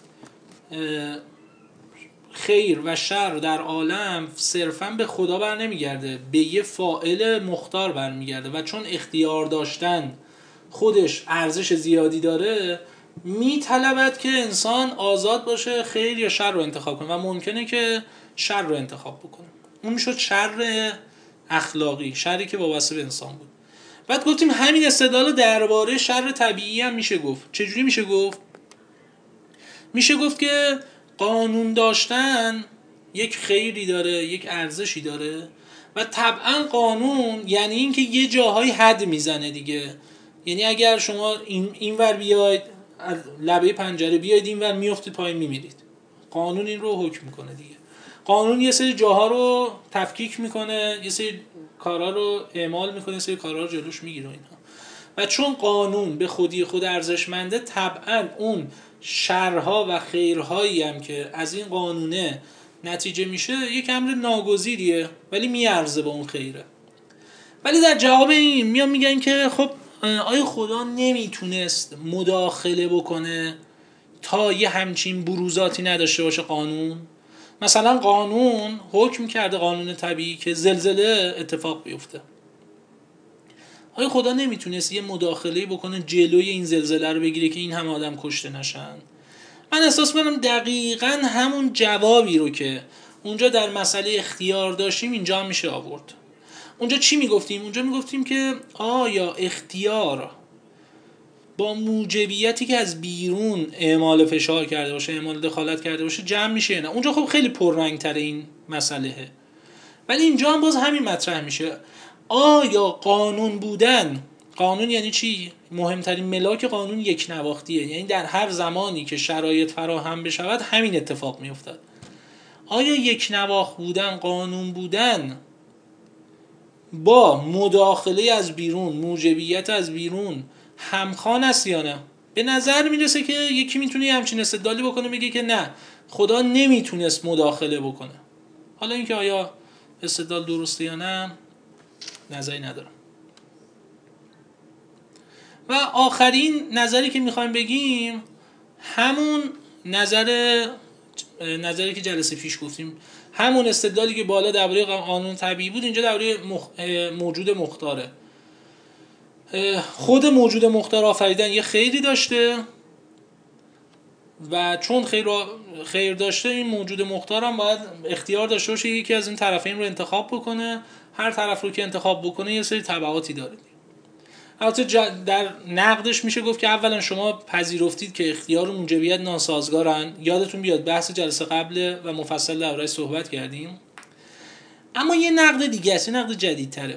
خیر و شر در عالم صرفاً به خدا بر نمیگرده، به یه فاعل مختار برمیگرده و چون اختیار داشتن خودش ارزش زیادی داره، میطلبد که انسان آزاد باشه خیر یا شر رو انتخاب کنه و ممکنه که شر رو انتخاب بکنه. اون میشد شر اخلاقی، شری که وابسته به انسان بود. بعد گفتیم همین استدلال درباره شر طبیعی هم میشه گفت. چجوری میشه گفت؟ میشه گفت که قانون داشتن یک خیری داره، یک ارزشی داره و طبعا قانون یعنی این که یه جاهای حد میزنه دیگه. یعنی اگر شما اینور بیاید از لبه پنجره بیاید اینور میافتید پایین میمیرید، قانون این رو حکم میکنه دیگه. قانون یه سری جاها رو تفکیک میکنه، یه سری کارا رو اعمال میکنه، یه سری کارا رو جلوش میگیره اینها. و چون قانون به خودی خود ارزشمنده، طبعا اون شرها و خیرهایی هم که از این قانونه نتیجه میشه یک امر ناگزیریه ولی میارزه با اون خیره. ولی در جواب این میگن که خب آیا خدا نمیتونست مداخله بکنه تا یه همچین بروزاتی نداشته باشه قانون؟ مثلا قانون حکم کرده، قانون طبیعی، که زلزله اتفاق بیفته. آیا خدا نمیتونست یه مداخله‌ای بکنه جلوی این زلزله رو بگیره که این همه آدم کشته نشن؟ من احساس می‌کنم دقیقاً همون جوابی رو که اونجا در مسئله اختیار داشتیم اینجا هم میشه آورد. اونجا چی میگفتیم؟ اونجا میگفتیم که آیا اختیار با موجبیتی که از بیرون اعمال فشار کرده باشه، اعمال دخالت کرده باشه جمع میشه نه؟ اونجا خب خیلی پررنگ‌تر این مسئلهه. ولی اینجا هم باز همین مطرح میشه. آیا قانون بودن، قانون یعنی چی؟ مهمترین ملاک قانون یک نواختیه، یعنی در هر زمانی که شرایط فراهم بشود همین اتفاق میافتد. آیا یک نواخت بودن، قانون بودن با مداخله از بیرون، موجبیت از بیرون همخوان است یا نه؟ به نظر میرسه که یکی میتونه همچین استدلالی بکنه، میگه که نه، خدا نمیتونست مداخله بکنه. حالا اینکه آیا استدلال درسته یا نه نظری ندارم. و آخرین نظری که میخوایم بگیم همون نظری که جلسه پیش گفتیم، همون استدلالی که بالا درباره قانون طبیعی بود اینجا درباره موجود مختاره. خود موجود مختار آفریدن یه خیری داشته و چون خیر داشته، این موجود مختار هم باید اختیار داشته باشه یکی از این طرفین رو انتخاب بکنه. هر طرف رو که انتخاب بکنه یه سری تبعاتی داره. البته در نقدش میشه گفت که اولا شما پذیرفتید که اختیار و موجبیت ناسازگارن. یادتون بیاد بحث جلسه قبل و مفصل درباره‌اش صحبت کردیم. اما یه نقد دیگه است، یه نقد جدیدتره.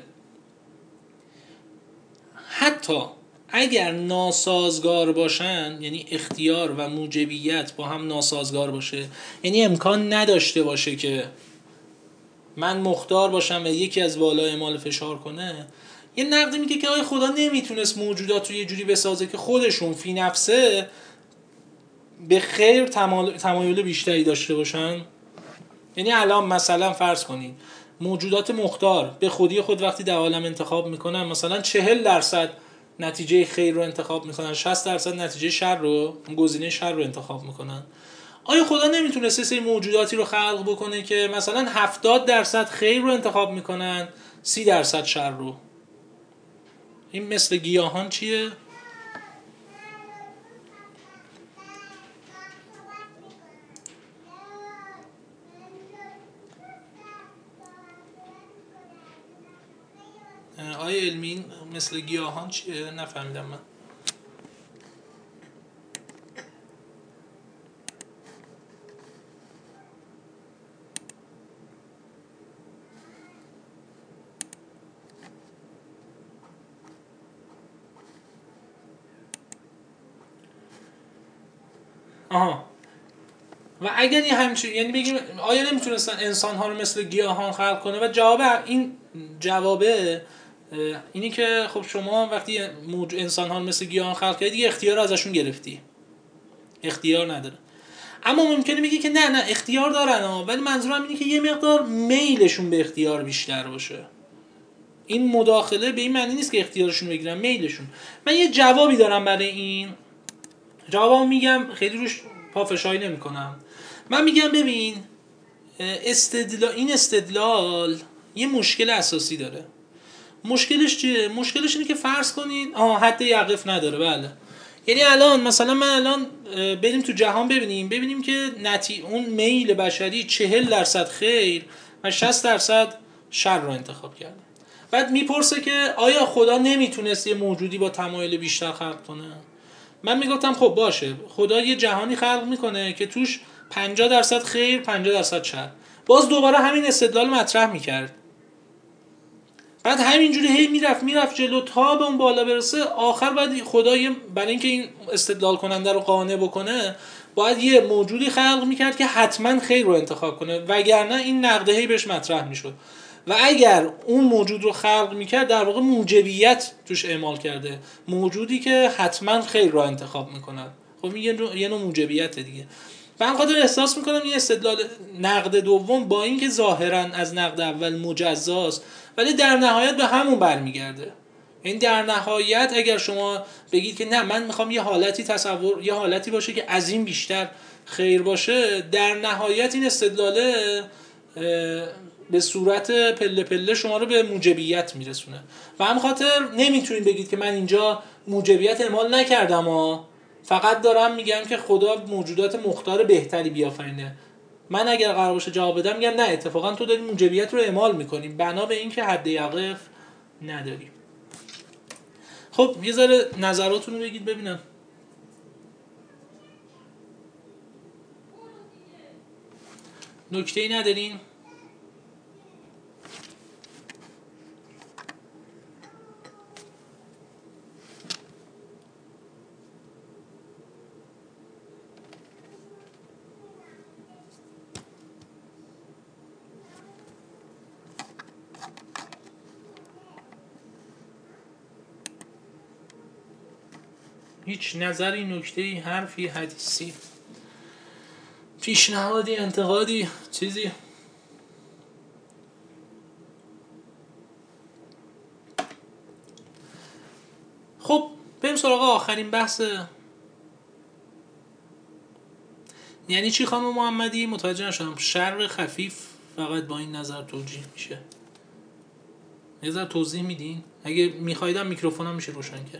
حتی اگر ناسازگار باشن، یعنی اختیار و موجبیت با هم ناسازگار باشه، یعنی امکان نداشته باشه که من مختار باشم و یکی از بالا اعمال فشار کنه، یه نقد میگه که آیا خدا نمیتونست موجودات رو یه جوری بسازه که خودشون فی نفسه به خیر تمایل بیشتری داشته باشن؟ یعنی الان مثلا فرض کنید موجودات مختار به خودی خود وقتی در عالم انتخاب میکنن، مثلا 40% نتیجه خیر رو انتخاب میکنن، 60% نتیجه شر رو، گزینه شر رو انتخاب میکنن. آیا خدا نمیتونست سری موجوداتی رو خلق بکنه که مثلا 70% خیر رو انتخاب میکنن، 30% شر رو؟ این مثل گیاهان چیه؟ آیا علمی مثل گیاهان چیه؟ نفهمیدم من. آها. و اگر یعنی بگیم آیا نمیتونستن انسان‌ها رو مثل گیاهان خلق کنه؟ و جوابه اینی که خب شما وقتی انسان‌ها رو مثل گیاهان خلق کردی دیگه اختیار ازشون گرفتی، اختیار نداره. اما ممکنه بگی که نه اختیار دارن ولی منظورم اینه که یه مقدار میلشون به اختیار بیشتر باشه. این مداخله به این معنی نیست که اختیارشون بگیرن، میلشون. من یه جوابی دارم برای این، جوابمو میگم، خیلی روش پافشاری نمی‌کنم. من میگم ببین این استدلال یه مشکل اساسی داره. مشکلش چیه؟ مشکلش اینه که فرض کنین حد یقف نداره. بله، یعنی الان مثلا من الان بریم تو جهان ببینیم که اون میل بشری 40% خیر و 60% شر رو انتخاب کرده. بعد میپرسه که آیا خدا نمیتونست یه موجودی با تمایل بیشتر خلق کنه؟ من میگفتم خب باشه، خدا یه جهانی خلق میکنه که توش 50% خیر 50% شر. باز دوباره همین استدلال مطرح میکرد. بعد همینجوری هی میرفت جلو تا به اون بالا برسه. آخر بعد خدا برای اینکه این استدلال کننده رو قانع بکنه باید یه موجودی خلق میکرد که حتما خیر رو انتخاب کنه، وگرنه این نقده هی بهش مطرح میشد. و اگر اون موجود رو خلق میکرد در واقع موجبیت توش اعمال کرده، موجودی که حتما خیر رو انتخاب میکنه. خب این یه نوع موجبیت دیگه. من خاطر احساس میکنم این استدلال نقد دوم با اینکه ظاهرا از نقد اول مجزاست ولی در نهایت به همون برمیگرده. این در نهایت اگر شما بگید که نه من میخوام یه حالتی باشه که از این بیشتر خیر باشه، در نهایت این استدلاله به صورت پله پله شما رو به موجبیت میرسونه و هم خاطر نمیتونید بگید که من اینجا موجبیت اعمال نکردم فقط دارم میگم که خدا موجودات مختار بهتری بیافرینه. من اگر قرار باشه جواب بدم میگم نه، اتفاقا تو داری موجبیت رو اعمال میکنی، بنا به این که حد یقف نداری. خب یه ذره نظراتون رو بگید ببینم. نکته‌ای ندارین؟ هیچ نظری، نکته‌ای، حرفی، حدیثی، پیشنهادی، انتقادی، چیزی؟ خب بریم سراغ آخرین بحث. یعنی چی خانم محمدی؟ متوجه نشدم. شر خفیف فقط با این نظر توجیه میشه. یه ذره توضیح میدین؟ اگه میخوایدم میکروفونم میشه روشن کرد.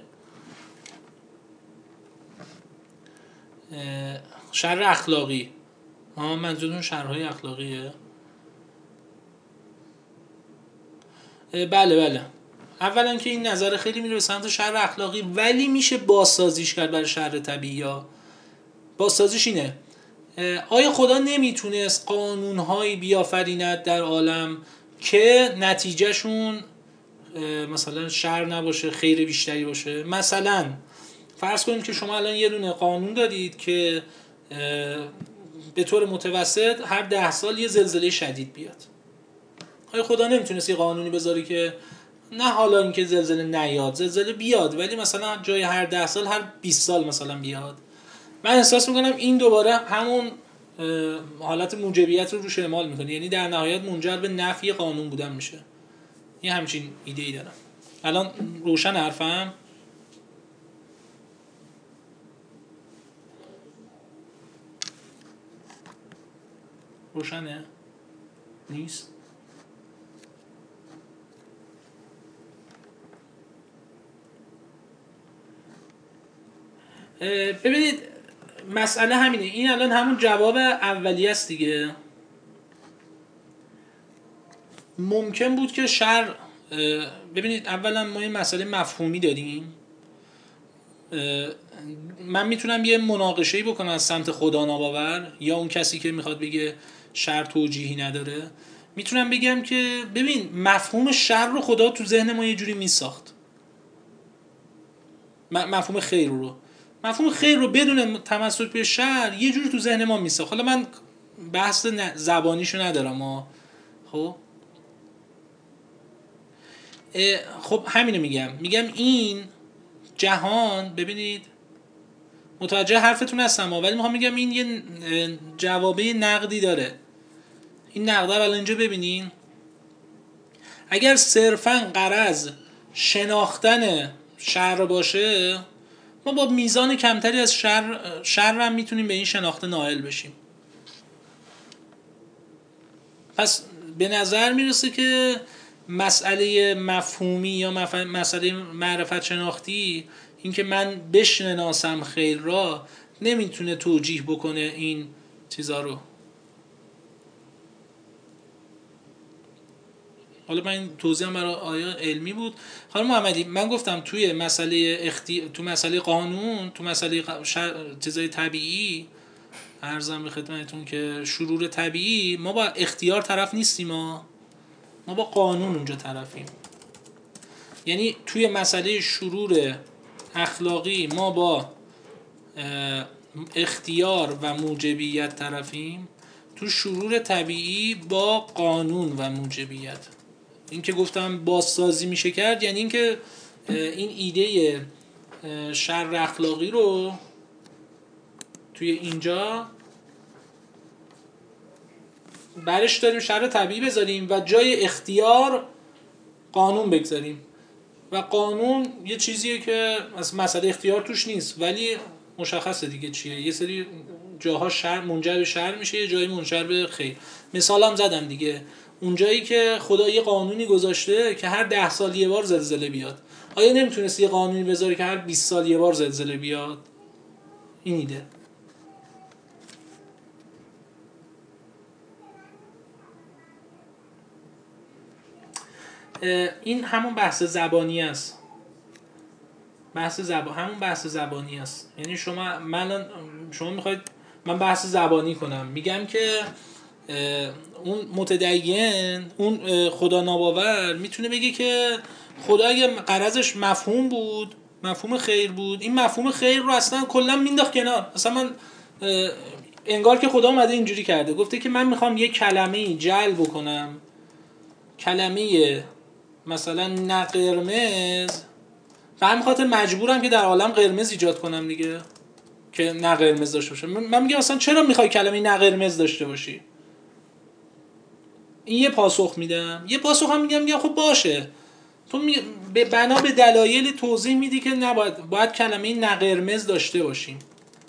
شر اخلاقی. منظورتون شرهای اخلاقیه؟ بله. اولا که این نظر خیلی میره به سمت شر اخلاقی، ولی میشه بازسازیش کرد برای شر طبیعی. یا بازسازیش اینه: آیا خدا نمیتونست قانونهایی بیافریند در عالم که نتیجهشون مثلا شر نباشه، خیر بیشتری باشه؟ مثلا فرض کنیم که شما الان یه دونه قانون دارید که به طور متوسط هر 10 سال یه زلزله شدید بیاد. آیا خدا نمیتونست یه قانونی بذاری که نه حالا اینکه زلزله نیاد، زلزله بیاد ولی مثلا جای هر 10 سال هر 20 سال مثلا بیاد؟ من احساس میکنم این دوباره همون حالت موجبیت رو روش اعمال میکنه، یعنی در نهایت منجر به نفی قانون بودن میشه. یه همچین ایده ای دارم. الان روشن حرفم؟ روشنه؟ نیست؟ ببینید مسئله همینه. این الان همون جواب اولیه است دیگه. ممکن بود که شر، ببینید اولا ما این مسئله مفهومی داریم. من میتونم یه مناقشه‌ای بکنم از سمت خدا ناباور یا اون کسی که میخواد بگه شر توجیهی نداره. میتونم بگم که ببین مفهوم شر رو خدا تو ذهن ما یه جوری میساخت. مفهوم خیر رو بدون تمسک به شر یه جوری تو ذهن ما میساخت. حالا من بحث زبانیشو ندارم خب همینو میگم این جهان، ببینید متوجه حرفتون هستم ولی میخوام بگم این یه جوابه نقدی داره. این نقده رو اینجا ببینین. اگر صرفاً غرض شناختن شر باشه، ما با میزان کمتری از شر هم میتونیم به این شناخته نائل بشیم. پس به نظر میرسه که مسئله مفهومی یا مسئله معرفت شناختی، این که من بشناسم خیر را، نمیتونه توجیه بکنه این چیزا رو. حالا من این توضیحم برای آیا علمی بود. خانم محمدی من گفتم توی مسئله تو مسئله قانون، تو مسئله چیزای طبیعی، عرضم به خدمتتون که شرور طبیعی ما با اختیار طرف نیستیم، ما با قانون اونجا طرفیم. یعنی توی مسئله شرور اخلاقی ما با اختیار و موجبیت طرفیم، تو شرور طبیعی با قانون و موجبیت. این که گفتم بازسازی میشه کرد، یعنی این که این ایده شر اخلاقی رو توی اینجا برش داریم شر طبیعی بذاریم و جای اختیار قانون بگذاریم. و قانون یه چیزیه که مسئله اختیار توش نیست ولی مشخصه دیگه چیه. یه سری جاها شر منجر به شر میشه، یه جایی منجر به خیر. مثالم زدم دیگه. اونجایی که خدا یه قانونی گذاشته که هر 10 سال یه بار زلزله بیاد، آیا نمیتونست یه قانونی بذاره که هر 20 سال یه بار زلزله بیاد؟ این ایده. این همون بحث زبانی است. همون بحث زبانی است. یعنی شما میخواید من بحث زبانی کنم، میگم که اون متدین، اون خدا ناباور میتونه بگه که خدا اگه غرضش مفهوم بود، مفهوم خیر بود، این مفهوم خیر رو اصلا کلا مینداخت کنار. اصلا من انگار که خدا اومده اینجوری کرده، گفته که من میخوام یه کلمه‌ای جلب بکنم، کلمه مثلا نه قرمز، و همین خاطر مجبورم که در عالم قرمز ایجاد کنم دیگه، که نه قرمز داشته باشه. من میگم اصلا چرا میخوای کلمه نه قرمز داشته باشی؟ این یه پاسخ میدم. یه پاسخ هم میگم خب باشه، تو بنا به دلایل توضیح میدی که باید کلمه نه قرمز داشته باشیم.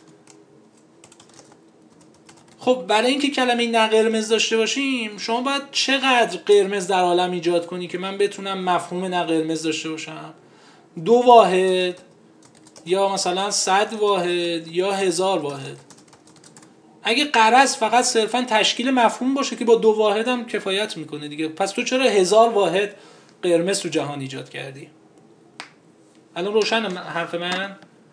خب برای اینکه کلمه نه قرمز داشته باشیم شما باید چقدر قرمز در عالم ایجاد کنی که من بتونم مفهوم نه قرمز داشته باشم؟ 2 واحد یا مثلا 100 واحد یا 1000 واحد؟ اگه غرض فقط صرفا تشکیل مفهوم باشه که با 2 واحد هم کفایت میکنه دیگه، پس تو چرا 1000 واحد قرمز تو جهان ایجاد کردی؟ الان روشن حرف من؟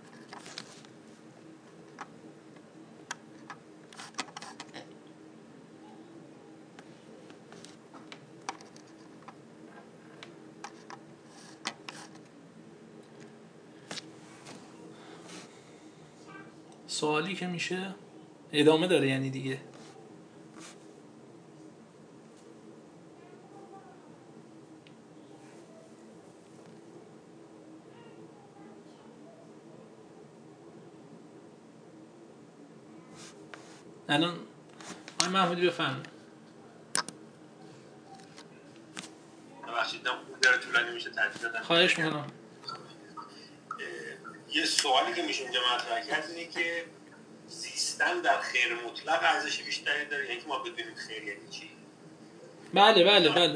سوالی که میشه ادامه داره یعنی دیگه. الان آقای محمودی بفهم. ببخشید در طولانی میشه تعریف دادن. خواهش میکنم. یه سوالی که میشه اینجا مطرح کرد اینه که زیستن در خیر مطلق ارزش بیشتری داره، یعنی که ما بدونیم خیر یعنی چی؟ بله.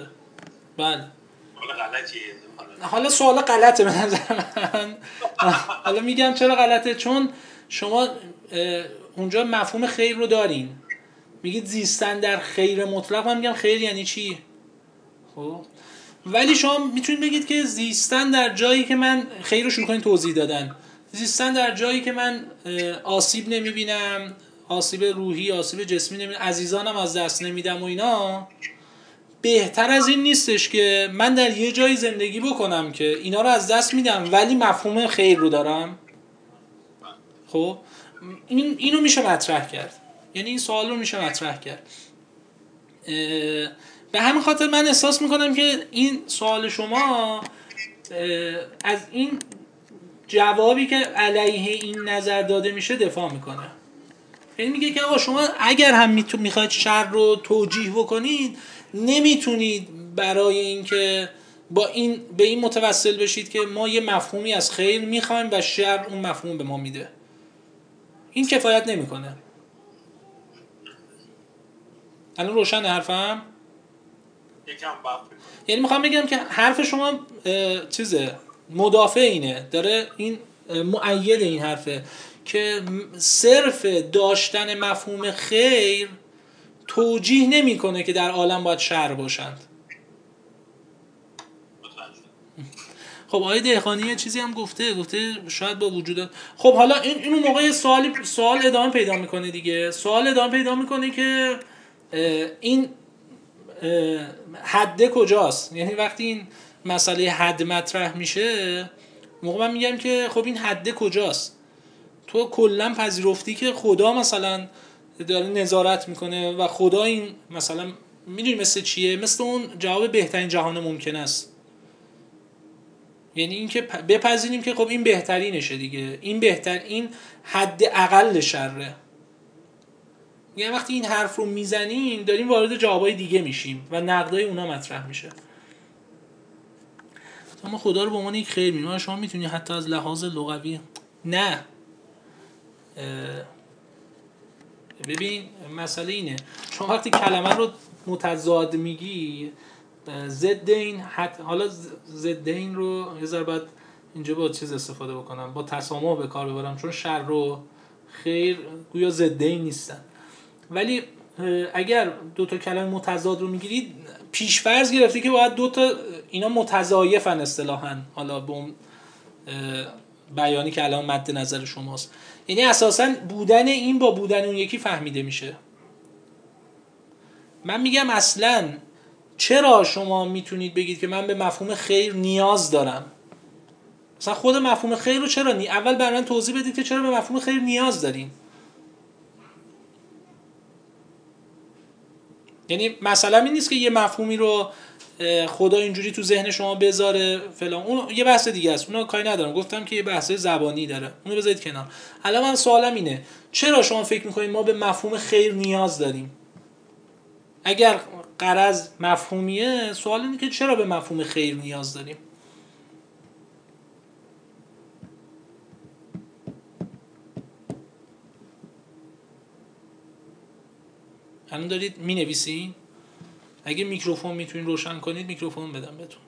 حالا سوال غلطه به نظر من. حالا میگم چرا غلطه، چون شما اونجا مفهوم خیر رو دارین، میگید زیستن در خیر مطلق، من میگم خیر یعنی چی؟ خب ولی شما میتونید بگید که زیستن در جایی که من خیر رو شروع کنید توضیح دادن، زیستن در جایی که من آسیب نمیبینم، آسیب روحی، آسیب جسمی نمیبینم، عزیزانم از دست نمیدم و اینا، بهتر از این نیستش که من در یه جایی زندگی بکنم که اینا رو از دست میدم ولی مفهوم خیر رو دارم؟ خب اینو میشه مطرح کرد، یعنی این سوال رو میشه مطرح کرد. به همین خاطر من احساس میکنم که این سوال شما از این جوابی که علیه این نظر داده میشه دفاع میکنه. یعنی میگه که آقا شما اگر هم میخواید شر رو توجیه بکنید، نمیتونید برای اینکه به این متوسل بشید که ما یه مفهومی از خیر میخوایم و شر اون مفهوم به ما میده. این کفایت نمیکنه. الان روشن حرفم؟ یعنی میخوام بگم که حرف شما مدافع اینه، داره این مؤید این حرفه که صرف داشتن مفهوم خیر توجیه نمیکنه که در عالم باید شر باشند. خب آقای دهقانی یه چیزی هم گفته شاید با وجود، خب حالا این موقع سوال ادامه پیدا میکنه دیگه. سوال ادامه پیدا میکنه که این حد کجاست؟ یعنی وقتی این مسئله حد مطرح میشه، موقع من میگم که خب این حد کجاست؟ تو کلا پذیرفتی که خدا مثلا داره نظارت میکنه و خدا این مثلا میدونی مثل چیه؟ مثل اون جواب بهترین جهان ممکن است. یعنی این که بپذیریم که خب این بهترینشه دیگه، این حد اقل شره. یعنی وقتی این حرف رو میزنیم داریم وارد جوابای دیگه میشیم و نقدای اونا مطرح میشه. ما خدا رو به عنوان یک خیر می‌بینیم. شما میتونی حتی از لحاظ لغوی نه. ببین مسئله اینه، شما وقتی کلمه رو متضاد میگی ضد این حالا ضد این رو یه ذره باید اینجا با چیز استفاده بکنم، با تسامح به کار ببرم، چون شر و خیر گویا ضد این نیستن. ولی اگر دو تا کلمه متضاد رو میگیرید پیش فرض گرفته که باید دو تا اینا متضایفن اصطلاحاً، حالا به اون بیانی که الان مد نظر شماست. یعنی اساساً بودن این با بودن اون یکی فهمیده میشه. من میگم اصلاً چرا شما میتونید بگید که من به مفهوم خیر نیاز دارم؟ مثلا خود مفهوم خیر رو چرا اول برای من توضیح بدید که چرا به مفهوم خیر نیاز دارین. یعنی مثلا این نیست که یه مفهومی رو خدا اینجوری تو ذهن شما بذاره فلان، اون یه بحث دیگه است، اونو کاری ندارم، گفتم که یه بحث زبانی داره، اونو بذارید کنار. الان من سوالم اینه چرا شما فکر میکنید ما به مفهوم خیر نیاز داریم؟ اگر غرض مفهومیه، سوال اینه که چرا به مفهوم خیر نیاز داریم؟ الان دارید مینویسین؟ اگه میکروفون میتونین روشن کنید میکروفون بدم بهتون.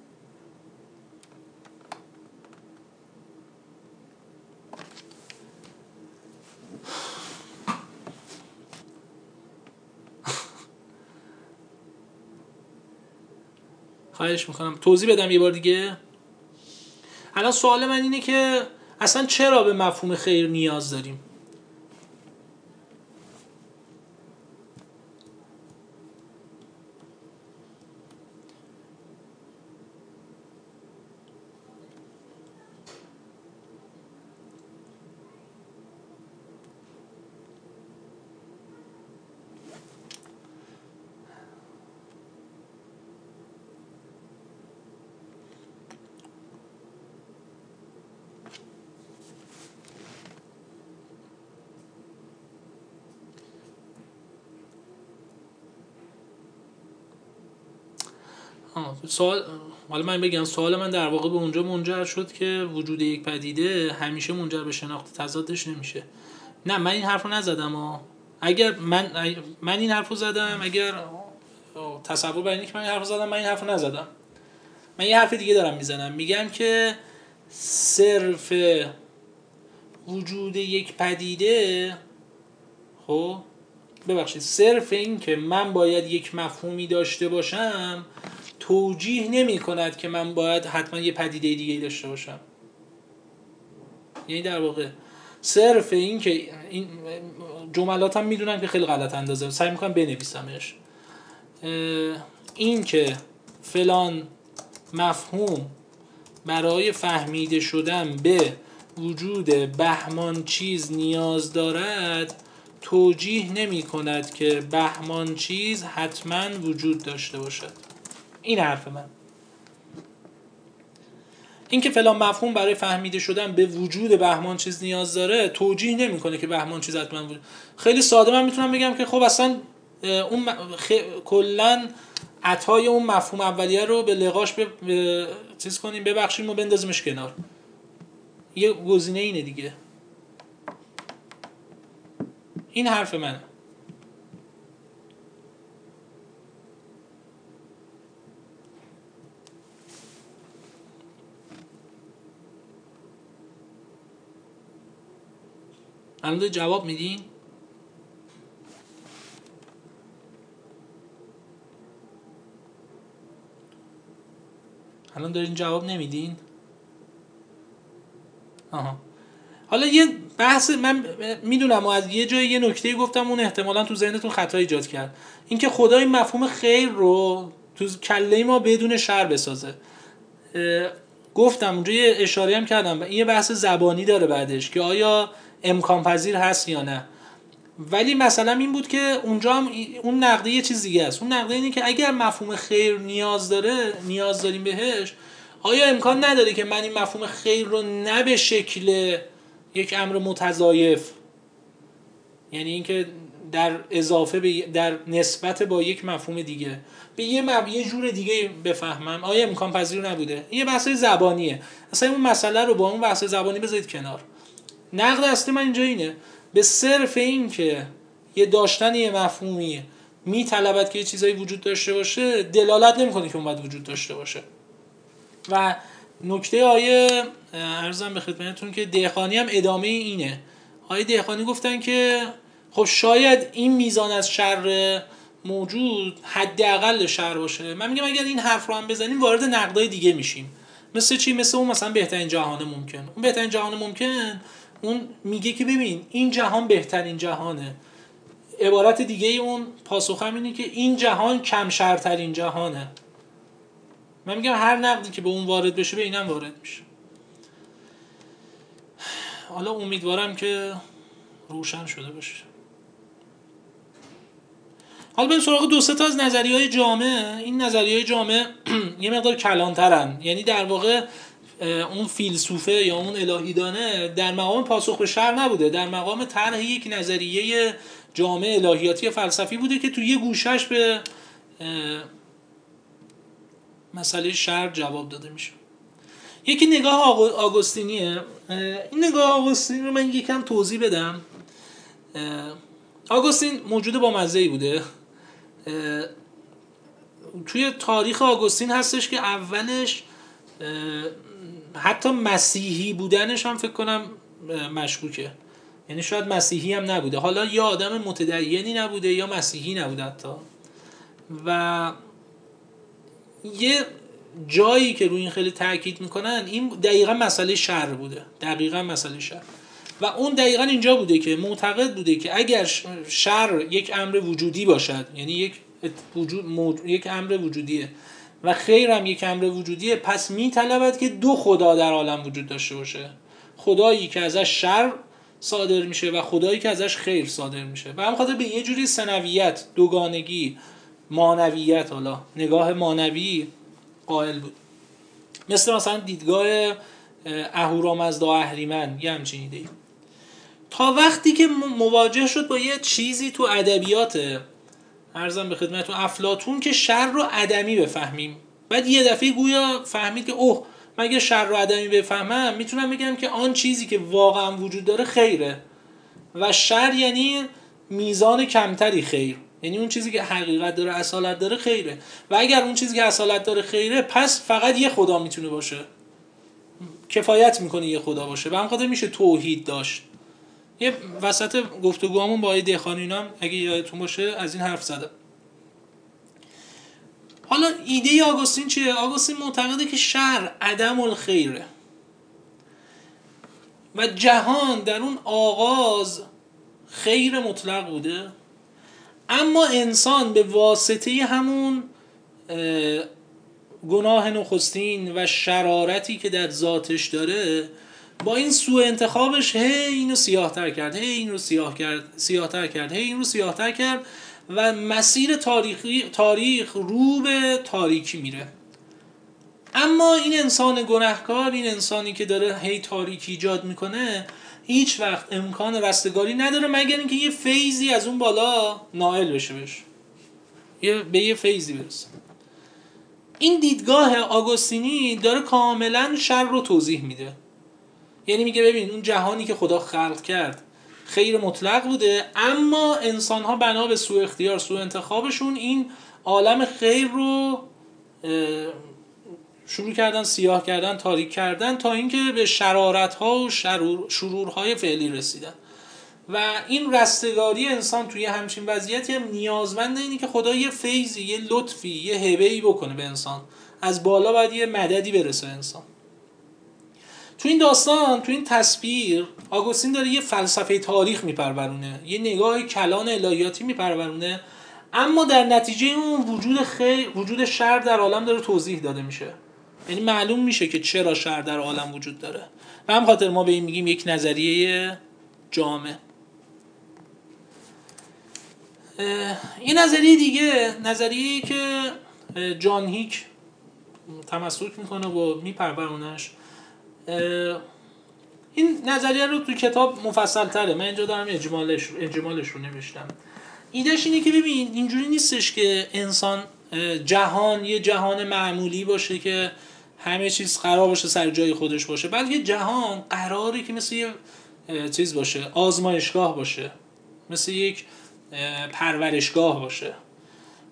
خواهش میکنم توضیح بدم یه بار دیگه. الان سوال من اینه که اصلا چرا به مفهوم خیر نیاز داریم؟ سوال حالا من بگم سوال من در واقع به اونجا منجر شد که وجود یک پدیده همیشه منجر به شناخت تضادش نمیشه. نه من این حرفو نزدم اگر من این حرفو زدم، اگر تصور بر اینه که من این حرفو زدم، من این حرفو نزدم. من یه حرف دیگه دارم میزنم، میگم که صرف وجود یک پدیده، خب ببخشید، صرف این که من باید یک مفهومی داشته باشم توجیه نمی کند که من باید حتما یه پدیده دیگه داشته باشم. یعنی در واقع صرف این که این جملاتم میدونم که خیلی غلط اندازه، سعی میکنم بنویسمش، این که فلان مفهوم برای فهمیده شدن به وجود بهمان چیز نیاز دارد توجیه نمی کند که بهمان چیز حتما وجود داشته باشد. این حرف من. این که فلان مفهوم برای فهمیده شدن به وجود بهمان چیز نیاز داره توجیه نمی کنه که بهمان چیز حتما وجود. خیلی ساده من میتونم بگم که خب اصلا اون کلا عطای اون مفهوم اولیه رو به لغاش چیز کنیم، ببخشیم و بندازیمش کنار. یه گزینه اینه دیگه. این حرف منه. الان جواب میدین؟ الان دارین جواب نمیدین؟ آها. حالا یه بحث من میدونم و از یه جای یه نکته گفتم اون احتمالاً تو ذهنتون خطا ایجاد کرد، اینکه خدا این مفهوم خیر رو تو کله ما بدون شر بسازه. گفتم اونجا یه اشاره هم کردم این یه بحث زبانی داره بعدش که آیا امکان پذیر هست یا نه. ولی مثلا این بود که اونجا هم اون نقده یه چیز دیگه است. اون نقده اینه که اگر مفهوم خیر نیاز داریم بهش، آیا امکان نداره که من این مفهوم خیر رو نه به شکل یک امر متضایف، یعنی اینکه در اضافه در نسبت با یک مفهوم دیگه به یه جور دیگه بفهمم، آیا امکان پذیر نبوده؟ این یه بحث زبانیه. اصلا اون مسئله رو با اون بحث زبانی بذارید کنار. نقد اصلی من اینجا اینه، به صرف این که یه داشتن یه مفهومی میطلبد که یه چیزایی وجود داشته باشه دلالت نمیکنه که اون باید وجود داشته باشه. و نکته آیه عرضم به خدمتتون که دهقانی هم ادامه اینه. آیه دهقانی گفتن که خب شاید این میزان از شر موجود حداقل شر باشه. من میگم اگر این حرف رو هم بزنیم وارد نقدای دیگه میشیم. مثل چی؟ مثل اون مثلا بهترین جهان ممکن. اون بهترین جهان ممکن اون میگه که ببین این جهان بهترین جهانه. عبارت دیگه اون پاسخ هم اینه که این جهان کم شرترین جهانه. من میگم هر نقدی که به اون وارد بشه به اینم وارد میشه. حالا امیدوارم که روشن شده باشه. حالا بریم سراغ دو سه تا از نظریه‌های جامع. این نظریه‌های جامع یه مقدار کلان‌ترن، یعنی در واقع اون فیلسوفه یا اون الهیدانه در مقام پاسخ به شر نبوده، در مقام طرح یک نظریه جامع الهیاتی فلسفی بوده که توی یه گوشش به مسئله شر جواب داده میشه. یکی نگاه آگوستینیه. این نگاه آگوستین رو من یکم توضیح بدم. آگوستین موجود با مزه‌ای بوده. توی تاریخ آگوستین هستش که اولش حتی مسیحی بودنش هم فکر کنم مشکوکه، یعنی شاید مسیحی هم نبوده، حالا یا آدم متدینی نبوده یا مسیحی نبوده حتی. و یه جایی که روی این خیلی تاکید میکنن این دقیقا مسئله شر بوده، دقیقا مسئله شر. و اون دقیقا اینجا بوده که معتقد بوده که اگر شر یک امر وجودی باشد، یعنی یک امر وجودیه و خیر هم یک امر وجودیه، پس میطلبد که دو خدا در عالم وجود داشته باشه، خدایی که ازش شر صادر میشه و خدایی که ازش خیر صادر میشه. و هم خاطر به یه جوری سنویت، دوگانگی، مانویت، حالا نگاه مانوی قائل بود. مثلا دیدگاه اهورامزدا اهریمن، یه همچین ایده‌ای. تا وقتی که مواجه شد با یه چیزی تو ادبیات، عرضم به خدمتتون افلاطون، که شر رو عدمی بفهمیم. بعد یه دفعه گویا فهمید که اوه من اگه شر رو عدمی بفهمم میتونم بگم که آن چیزی که واقعا وجود داره خیره و شر یعنی میزان کمتری خیر، یعنی اون چیزی که حقیقت داره، اصالت داره، خیره. و اگر اون چیزی که اصالت داره خیره، پس فقط یه خدا میتونه باشه، کفایت میکنه یه خدا باشه. و هم خاطر میشه توحید داشت. یه وسط گفتگوامون با آقای دهقانی هم اگه یادتون باشه از این حرف زدم. حالا ایده آگوستین چیه؟ آگوستین معتقده که شر عدم الخیره و جهان در اون آغاز خیر مطلق بوده، اما انسان به واسطه همون گناه نخستین و شرارتی که در ذاتش داره، با این سوء انتخابش هی اینو سیاه‌تر کرد، هی اینو سیاه‌تر کرد، هی اینو سیاه‌تر کرد و مسیر تاریخ رو به تاریکی میره. اما این انسان گناهکار، این انسانی که داره هی تاریکی ایجاد میکنه، هیچ وقت امکان رستگاری نداره مگر اینکه یه فیضی از اون بالا نائل بشه به یه فیضی برسه. این دیدگاه آگوستینی داره کاملا شر رو توضیح میده. یعنی میگه ببین اون جهانی که خدا خلق کرد خیر مطلق بوده، اما انسان ها بنا به سوء اختیار، سوء انتخابشون این عالم خیر رو شروع کردن سیاه کردن، تاریک کردن، تا اینکه به شرارت ها و شرورهای فعلی رسیدن. و این رستگاری انسان توی همچین وضعیتی هم نیازمند اینه که خدا یه فیضی، یه لطفی، یه هبه‌ای بکنه به انسان، از بالا باید یه مددی برسه انسان. تو این داستان، تو این تصویر، آگوستین داره یه فلسفه تاریخ میپرورونه، یه نگاه کلان الهیاتی میپرورونه، اما در نتیجه اون وجود شر در عالم داره توضیح داده میشه. یعنی معلوم میشه که چرا شر در عالم وجود داره و هم خاطر ما به این میگیم یک نظریه جامع. این نظریه دیگه، نظریه‌ای که جان هیک تمسک میکنه و میپرورونش، این نظریه رو تو کتاب مفصل تره، من اینجا دارم اجمالش رو نوشتم. ایدهش اینه که ببین اینجوری نیستش که انسان جهان یه جهان معمولی باشه که همه چیز قرار باشه سر جای خودش باشه، بلکه جهان قراره که مثل یه چیز باشه، آزمایشگاه باشه، مثل یک پرورشگاه باشه.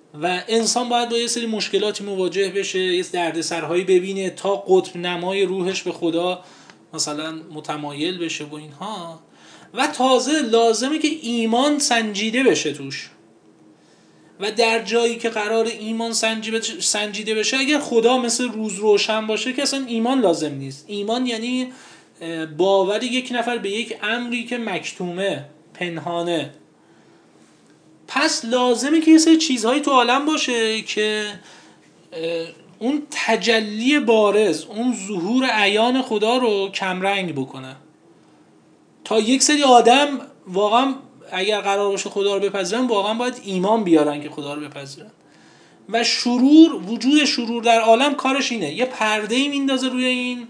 و انسان باید با یه سری مشکلاتی مواجه بشه، یه دردسرهایی ببینه تا قطب نمای روحش به خدا مثلا متمایل بشه و اینها. و تازه لازمه که ایمان سنجیده بشه توش، و در جایی که قرار ایمان سنجیده بشه، اگر خدا مثل روز روشن باشه که اصلا ایمان لازم نیست. ایمان یعنی باور یک نفر به یک امری که مکتومه، پنهانه. پس لازمه که یه سری چیزهایی تو عالم باشه که اون تجلی بارز، اون ظهور عیان خدا رو کمرنگ بکنه، تا یک سری آدم واقعا اگر قرار باشه خدا رو بپذیرن، واقعا باید ایمان بیارن که خدا رو بپذیرن. و وجود شرور در عالم کارش اینه، یه پرده‌ای میندازه روی این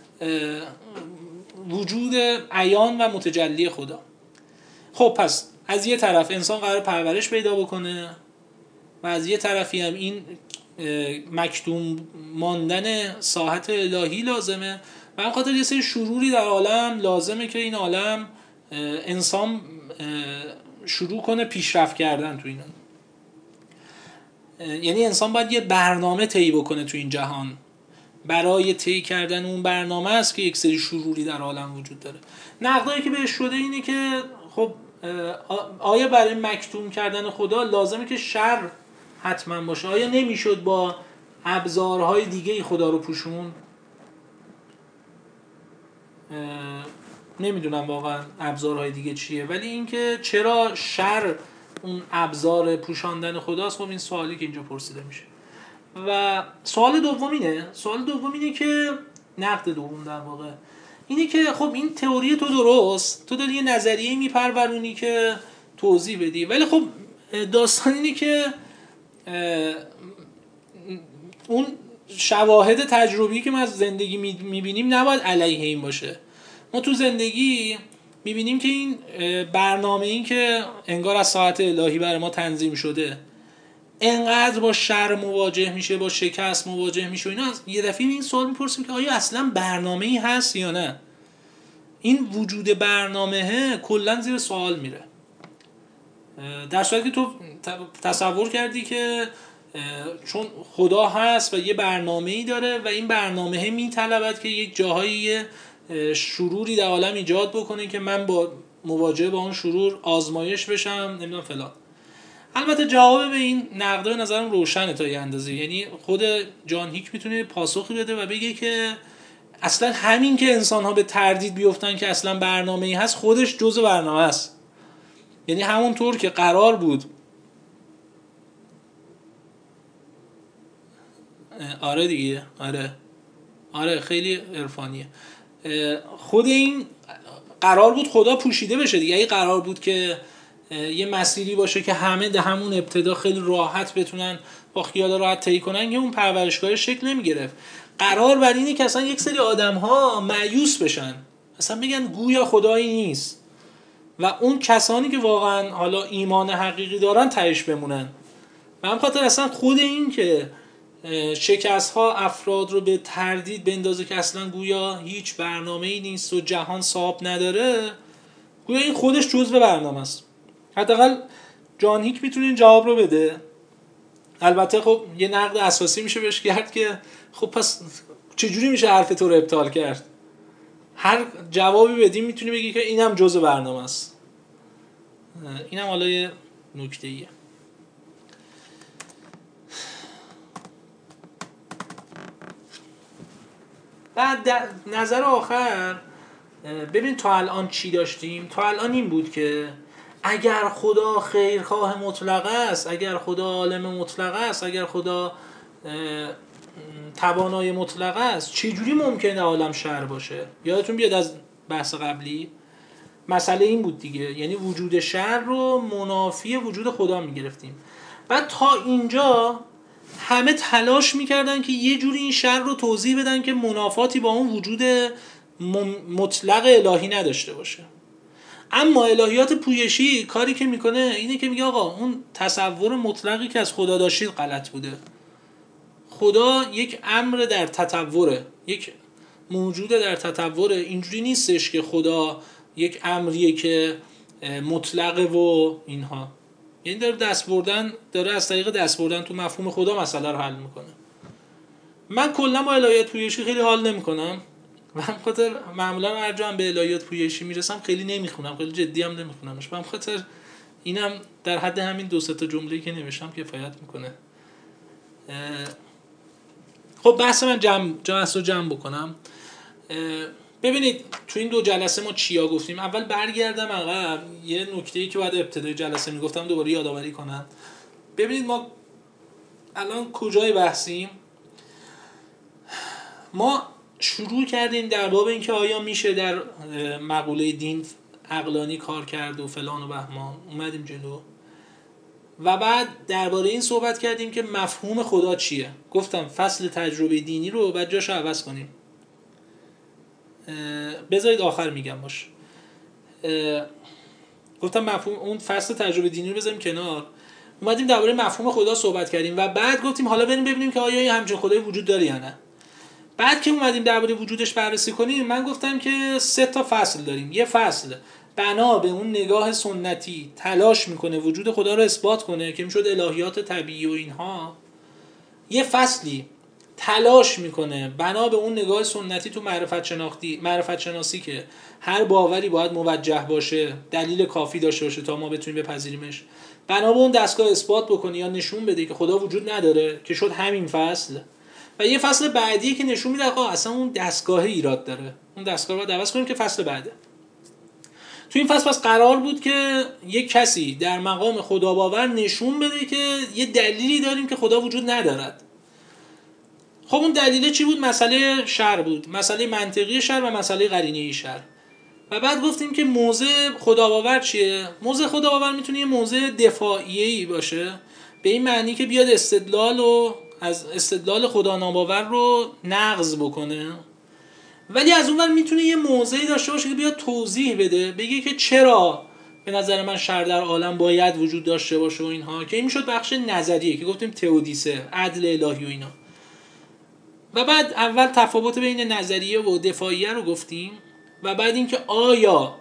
وجود عیان و متجلی خدا. خب پس از یه طرف انسان قرار پرورش پیدا بکنه و از یه طرفی هم این مکتوم ماندن ساحت الهی لازمه، و هم خاطر یه سری شروری در عالم لازمه که این عالم انسان شروع کنه پیشرفت کردن تو اینا. یعنی انسان باید یه برنامه طی بکنه تو این جهان. برای طی کردن اون برنامه است که یک سری شروری در عالم وجود داره. نقدایی که بهش شده اینه که خب آیا برای مکتوم کردن خدا لازمه که شر حتما باشه؟ آیا نمیشد با ابزارهای دیگه خدا رو پوشون؟ نمیدونم واقعا ابزارهای دیگه چیه، ولی اینکه چرا شر اون ابزار پوشاندن خداست، خب این سوالی که اینجا پرسیده میشه. و سوال دوم اینه که نقد دوم در واقع اینه که خب این تئوری تو درست، تو داری یه نظریه میپرورونی که توضیح بدی، ولی خب داستان اینه که اون شواهد تجربی که ما از زندگی میبینیم نباید علیه این باشه. ما تو زندگی میبینیم که این برنامه این که انگار از ساعت الهی برای ما تنظیم شده انقدر با شر مواجه میشه، با شکست مواجه میشه، اینا یه دفعه این سوال میپرسیم که آیا اصلا برنامه‌ای هست یا نه؟ این وجود برنامه کلا زیر سوال میره، در صورتی که تو تصور کردی که چون خدا هست و یه برنامه‌ای داره و این برنامه میطلبد که یک جاهایی شروری در عالم ایجاد بکنه که من با مواجهه با اون شرور آزمایش بشم، نمیدونم فلان. البته جواب به این نقده به نظرم روشنه تا یه اندازه، یعنی خود جان هیک میتونه پاسخی بده و بگه که اصلا همین که انسان‌ها به تردید بیفتن که اصلا برنامه‌ای هست خودش جزء برنامه است. یعنی همونطور که قرار بود آره دیگه، آره خیلی عرفانیه. خود این قرار بود خدا پوشیده بشه دیگه، این قرار بود که یه مسیری باشه که همه ده همون ابتدا خیلی راحت بتونن با خیال راحت طی کنن که اون پرورشگاه شکل نمیگرفت. قرار بر اینه که اصلا یک سری آدم‌ها مایوس بشن، اصلا بگن گویا خدایی نیست، و اون کسانی که واقعا حالا ایمان حقیقی دارن تهش بمونن. و هم خاطر اصلا خود این که شکست ها افراد رو به تردید بندازه که اصلا گویا هیچ برنامه‌ای نیست و جهان صاحب نداره، گویا این خودش جزء برنامه است. حداقل جان هیک میتونه این جواب رو بده. البته خب یه نقد اساسی میشه بهش کرد که خب پس چجوری میشه حرف تو رو ابطال کرد؟ هر جوابی بدیم میتونی بگی که اینم جزء برنامه است. اینم حالا یه نکته‌ایه. بعد نظر آخر ببین تا الان چی داشتیم؟ تا الان این بود که اگر خدا خیرخواه مطلق است، اگر خدا عالم مطلق است، اگر خدا توانای مطلق است، چجوری ممکنه عالم شر باشه؟ یادتون بیاد از بحث قبلی مسئله این بود دیگه، یعنی وجود شر رو منافی وجود خدا میگرفتیم. بعد تا اینجا همه تلاش میکردن که یه جوری این شر رو توضیح بدن که منافاتی با اون وجود مطلق الهی نداشته باشه. اما الهیات پویشی کاری که میکنه اینه که میگه آقا اون تصور مطلقی که از خدا داشتید غلط بوده. خدا یک امر در تطوره، یک موجود در تطوره. اینجوری نیستش که خدا یک امریه که مطلقه و اینها. یعنی داره از طریق دست بردن تو مفهوم خدا مسئله رو حل میکنه. من کلا با الهیات پویشی خیلی حال نمیکنم و هم خاطر معمولا هر جا هم به الهیات پویشی میرسم خیلی نمیخونم، خیلی جدی هم نمیخونمش. من خاطر اینم در حد همین 2-3 تا جمله‌ای که نوشتم کفایت میکنه. خب بحث من جمع بکنم. ببینید تو این 2 جلسه ما چیا گفتیم. اول برگردم عقب، یه نکته‌ای که بعد ابتدای جلسه میگفتم دوباره یادآوری کنم. ببینید ما الان کجای بحثیم؟ ما شروع کردیم در باب اینکه آیا میشه در مقوله دین عقلانی کار کرد و فلان و بهمان، اومدیم جلو و بعد درباره این صحبت کردیم که مفهوم خدا چیه. گفتم فصل تجربه دینی رو بعد جاشو عوض کنیم، بذارید آخر میگم باش. گفتم مفهوم اون فصل تجربه دینی رو بذاریم کنار، اومدیم درباره مفهوم خدا صحبت کردیم و بعد گفتیم حالا بریم ببینیم که آیا همچین خدایی وجود داره یا نه. بعد که اومدیم درباره وجودش بررسی کنیم، من گفتم که 3 تا فصل داریم. یه فصل بنا به اون نگاه سنتی تلاش میکنه وجود خدا رو اثبات کنه که میشد الهیات طبیعی و اینها. یه فصلی تلاش میکنه بنا به اون نگاه سنتی تو معرفت شناسی که هر باوری باید موجه باشه، دلیل کافی داشته باشه تا ما بتونیم بپذیریمش، بنا به اون دستگاه اثبات بکنه یا نشون بده که خدا وجود نداره که شد همین فصل. و یه فصل بعدی که نشون میده آقا اصلا اون دستگاه ایراد داره، اون دستگاه رو عوض کنیم که فصل بعده. تو این فصل قرار بود که یک کسی در مقام خدا باور نشون بده که یه دلیلی داریم که خدا وجود ندارد. خب اون دلیل چی بود؟ مسئله شرع بود، مسئله منطقی شرع و مسئله قرینه‌ای شرع. و بعد گفتیم که موضع خدا باور چیه؟ موضع خدا باور میتونه یه موضع دفاعیه‌ای باشه، به این معنی که بیاد از استدلال خدا ناباور رو نقض بکنه، ولی از اون ور میتونه یه موضعی داشته باشه که بیاد توضیح بده، بگه که چرا به نظر من شر در عالم باید وجود داشته باشه و اینها، که این میشد بخش نظریه که گفتیم تئودیسه، عدل الهی و اینا. و بعد اول تفاوت بین نظریه و دفاعیه رو گفتیم و بعد اینکه آیا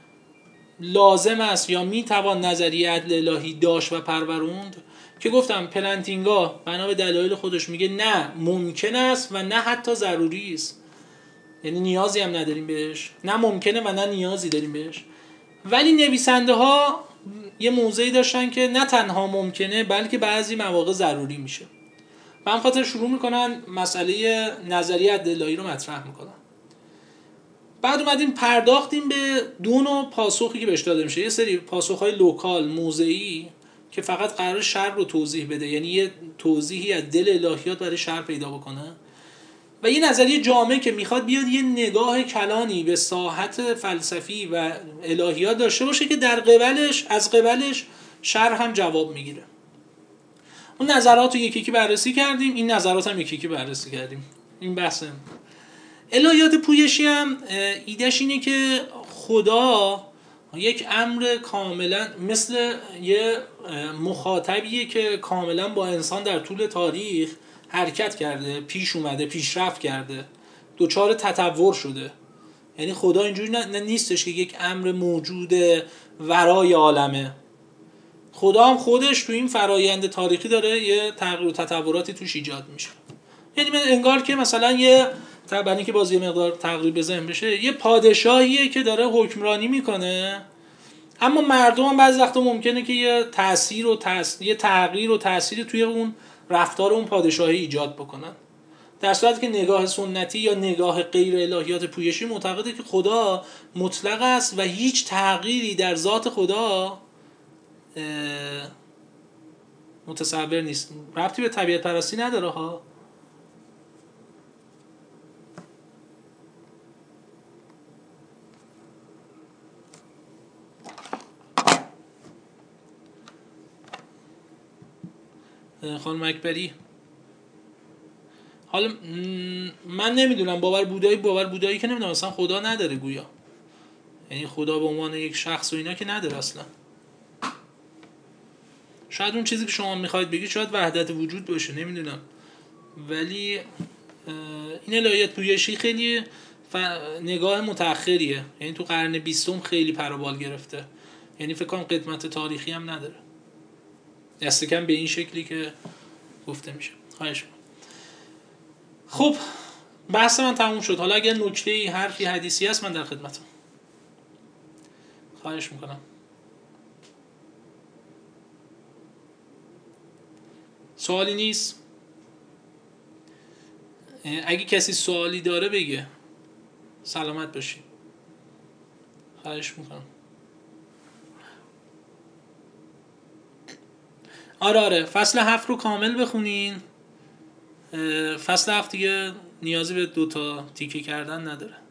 لازم است یا میتوان نظریه عدل الهی داشت و پروروند، که گفتم پلنتینگا بنا به دلایل خودش میگه نه ممکن است و نه حتی ضروری است، یعنی نیازی هم نداریم بهش، نه ممکنه و نه نیازی داریم بهش. ولی نویسنده ها یه موضعی داشتن که نه تنها ممکنه بلکه بعضی مواقع ضروری میشه. من خاطر شروع میکنن مسئله نظریه عدل الهی رو مطرح میکنن. بعد اومدیم پرداختیم به 2 نوع پاسخی که بهش داده میشه. یه سری پاسخهای لوکال موضعی که فقط قرار شرع رو توضیح بده، یعنی یه توضیحی از دل الهیات برای شرع پیدا بکنه، و یه نظریه جامع که میخواد بیاد یه نگاه کلانی به ساحت فلسفی و الهیات داشته باشه که از قبلش شرع هم جواب میگیره. اون نظرات رو یکی بررسی کردیم، این نظرات هم یکی بررسی کردیم. این بحثه. الهیات پویشی هم ایدهش اینه که خدا یک امر کاملا مثل یه مخاطبیه که کاملا با انسان در طول تاریخ حرکت کرده، پیش اومده، پیشرفت کرده، دوچار تطور شده. یعنی خدا اینجوری نیستش که یک امر موجود ورای عالمه. خدا هم خودش تو این فرایند تاریخی داره یه تغییر و تطوراتی توش ایجاد میشه. یعنی من انگار که مثلا یه برای اینکه باز یه مقدار تقریب به ذهن بشه، یه پادشاهیه که داره حکمرانی میکنه، اما مردم هم بعضی وقتا ممکنه که یه تغییر و تأثیری توی اون رفتار اون پادشاهی ایجاد بکنن. در صورتی که نگاه سنتی یا نگاه غیر الهیات پویشی معتقده که خدا مطلق است و هیچ تغییری در ذات خدا متصور نیست. ربطی به طبیعت پرستی نداره ها. خانم اکبری، حالا من نمیدونم باور بودایی که نمیدونم اصلا خدا نداره گویا، یعنی خدا به عنوان یک شخص و اینا که نداره اصلا. شاید اون چیزی که شما میخواید بگید شاید وحدت وجود باشه، نمیدونم. ولی این الهیات پویشی خیلی نگاه متأخریه، یعنی تو قرن 20 خیلی پروبال گرفته، یعنی فکر کنم قدمت تاریخی هم نداره. دست کم به این شکلی که گفته میشه. خواهش می‌کنم. خب بحث من تموم شد. حالا اگر نکته‌ای، حرفی، حدیثی هست من در خدمتم. خواهش میکنم. سوالی نیست؟ اگه کسی سوالی داره بگه. سلامت باشی. خواهش میکنم. آره فصل 7 رو کامل بخونین. فصل 7 دیگه نیازی به 2 تا تیکه کردن نداره.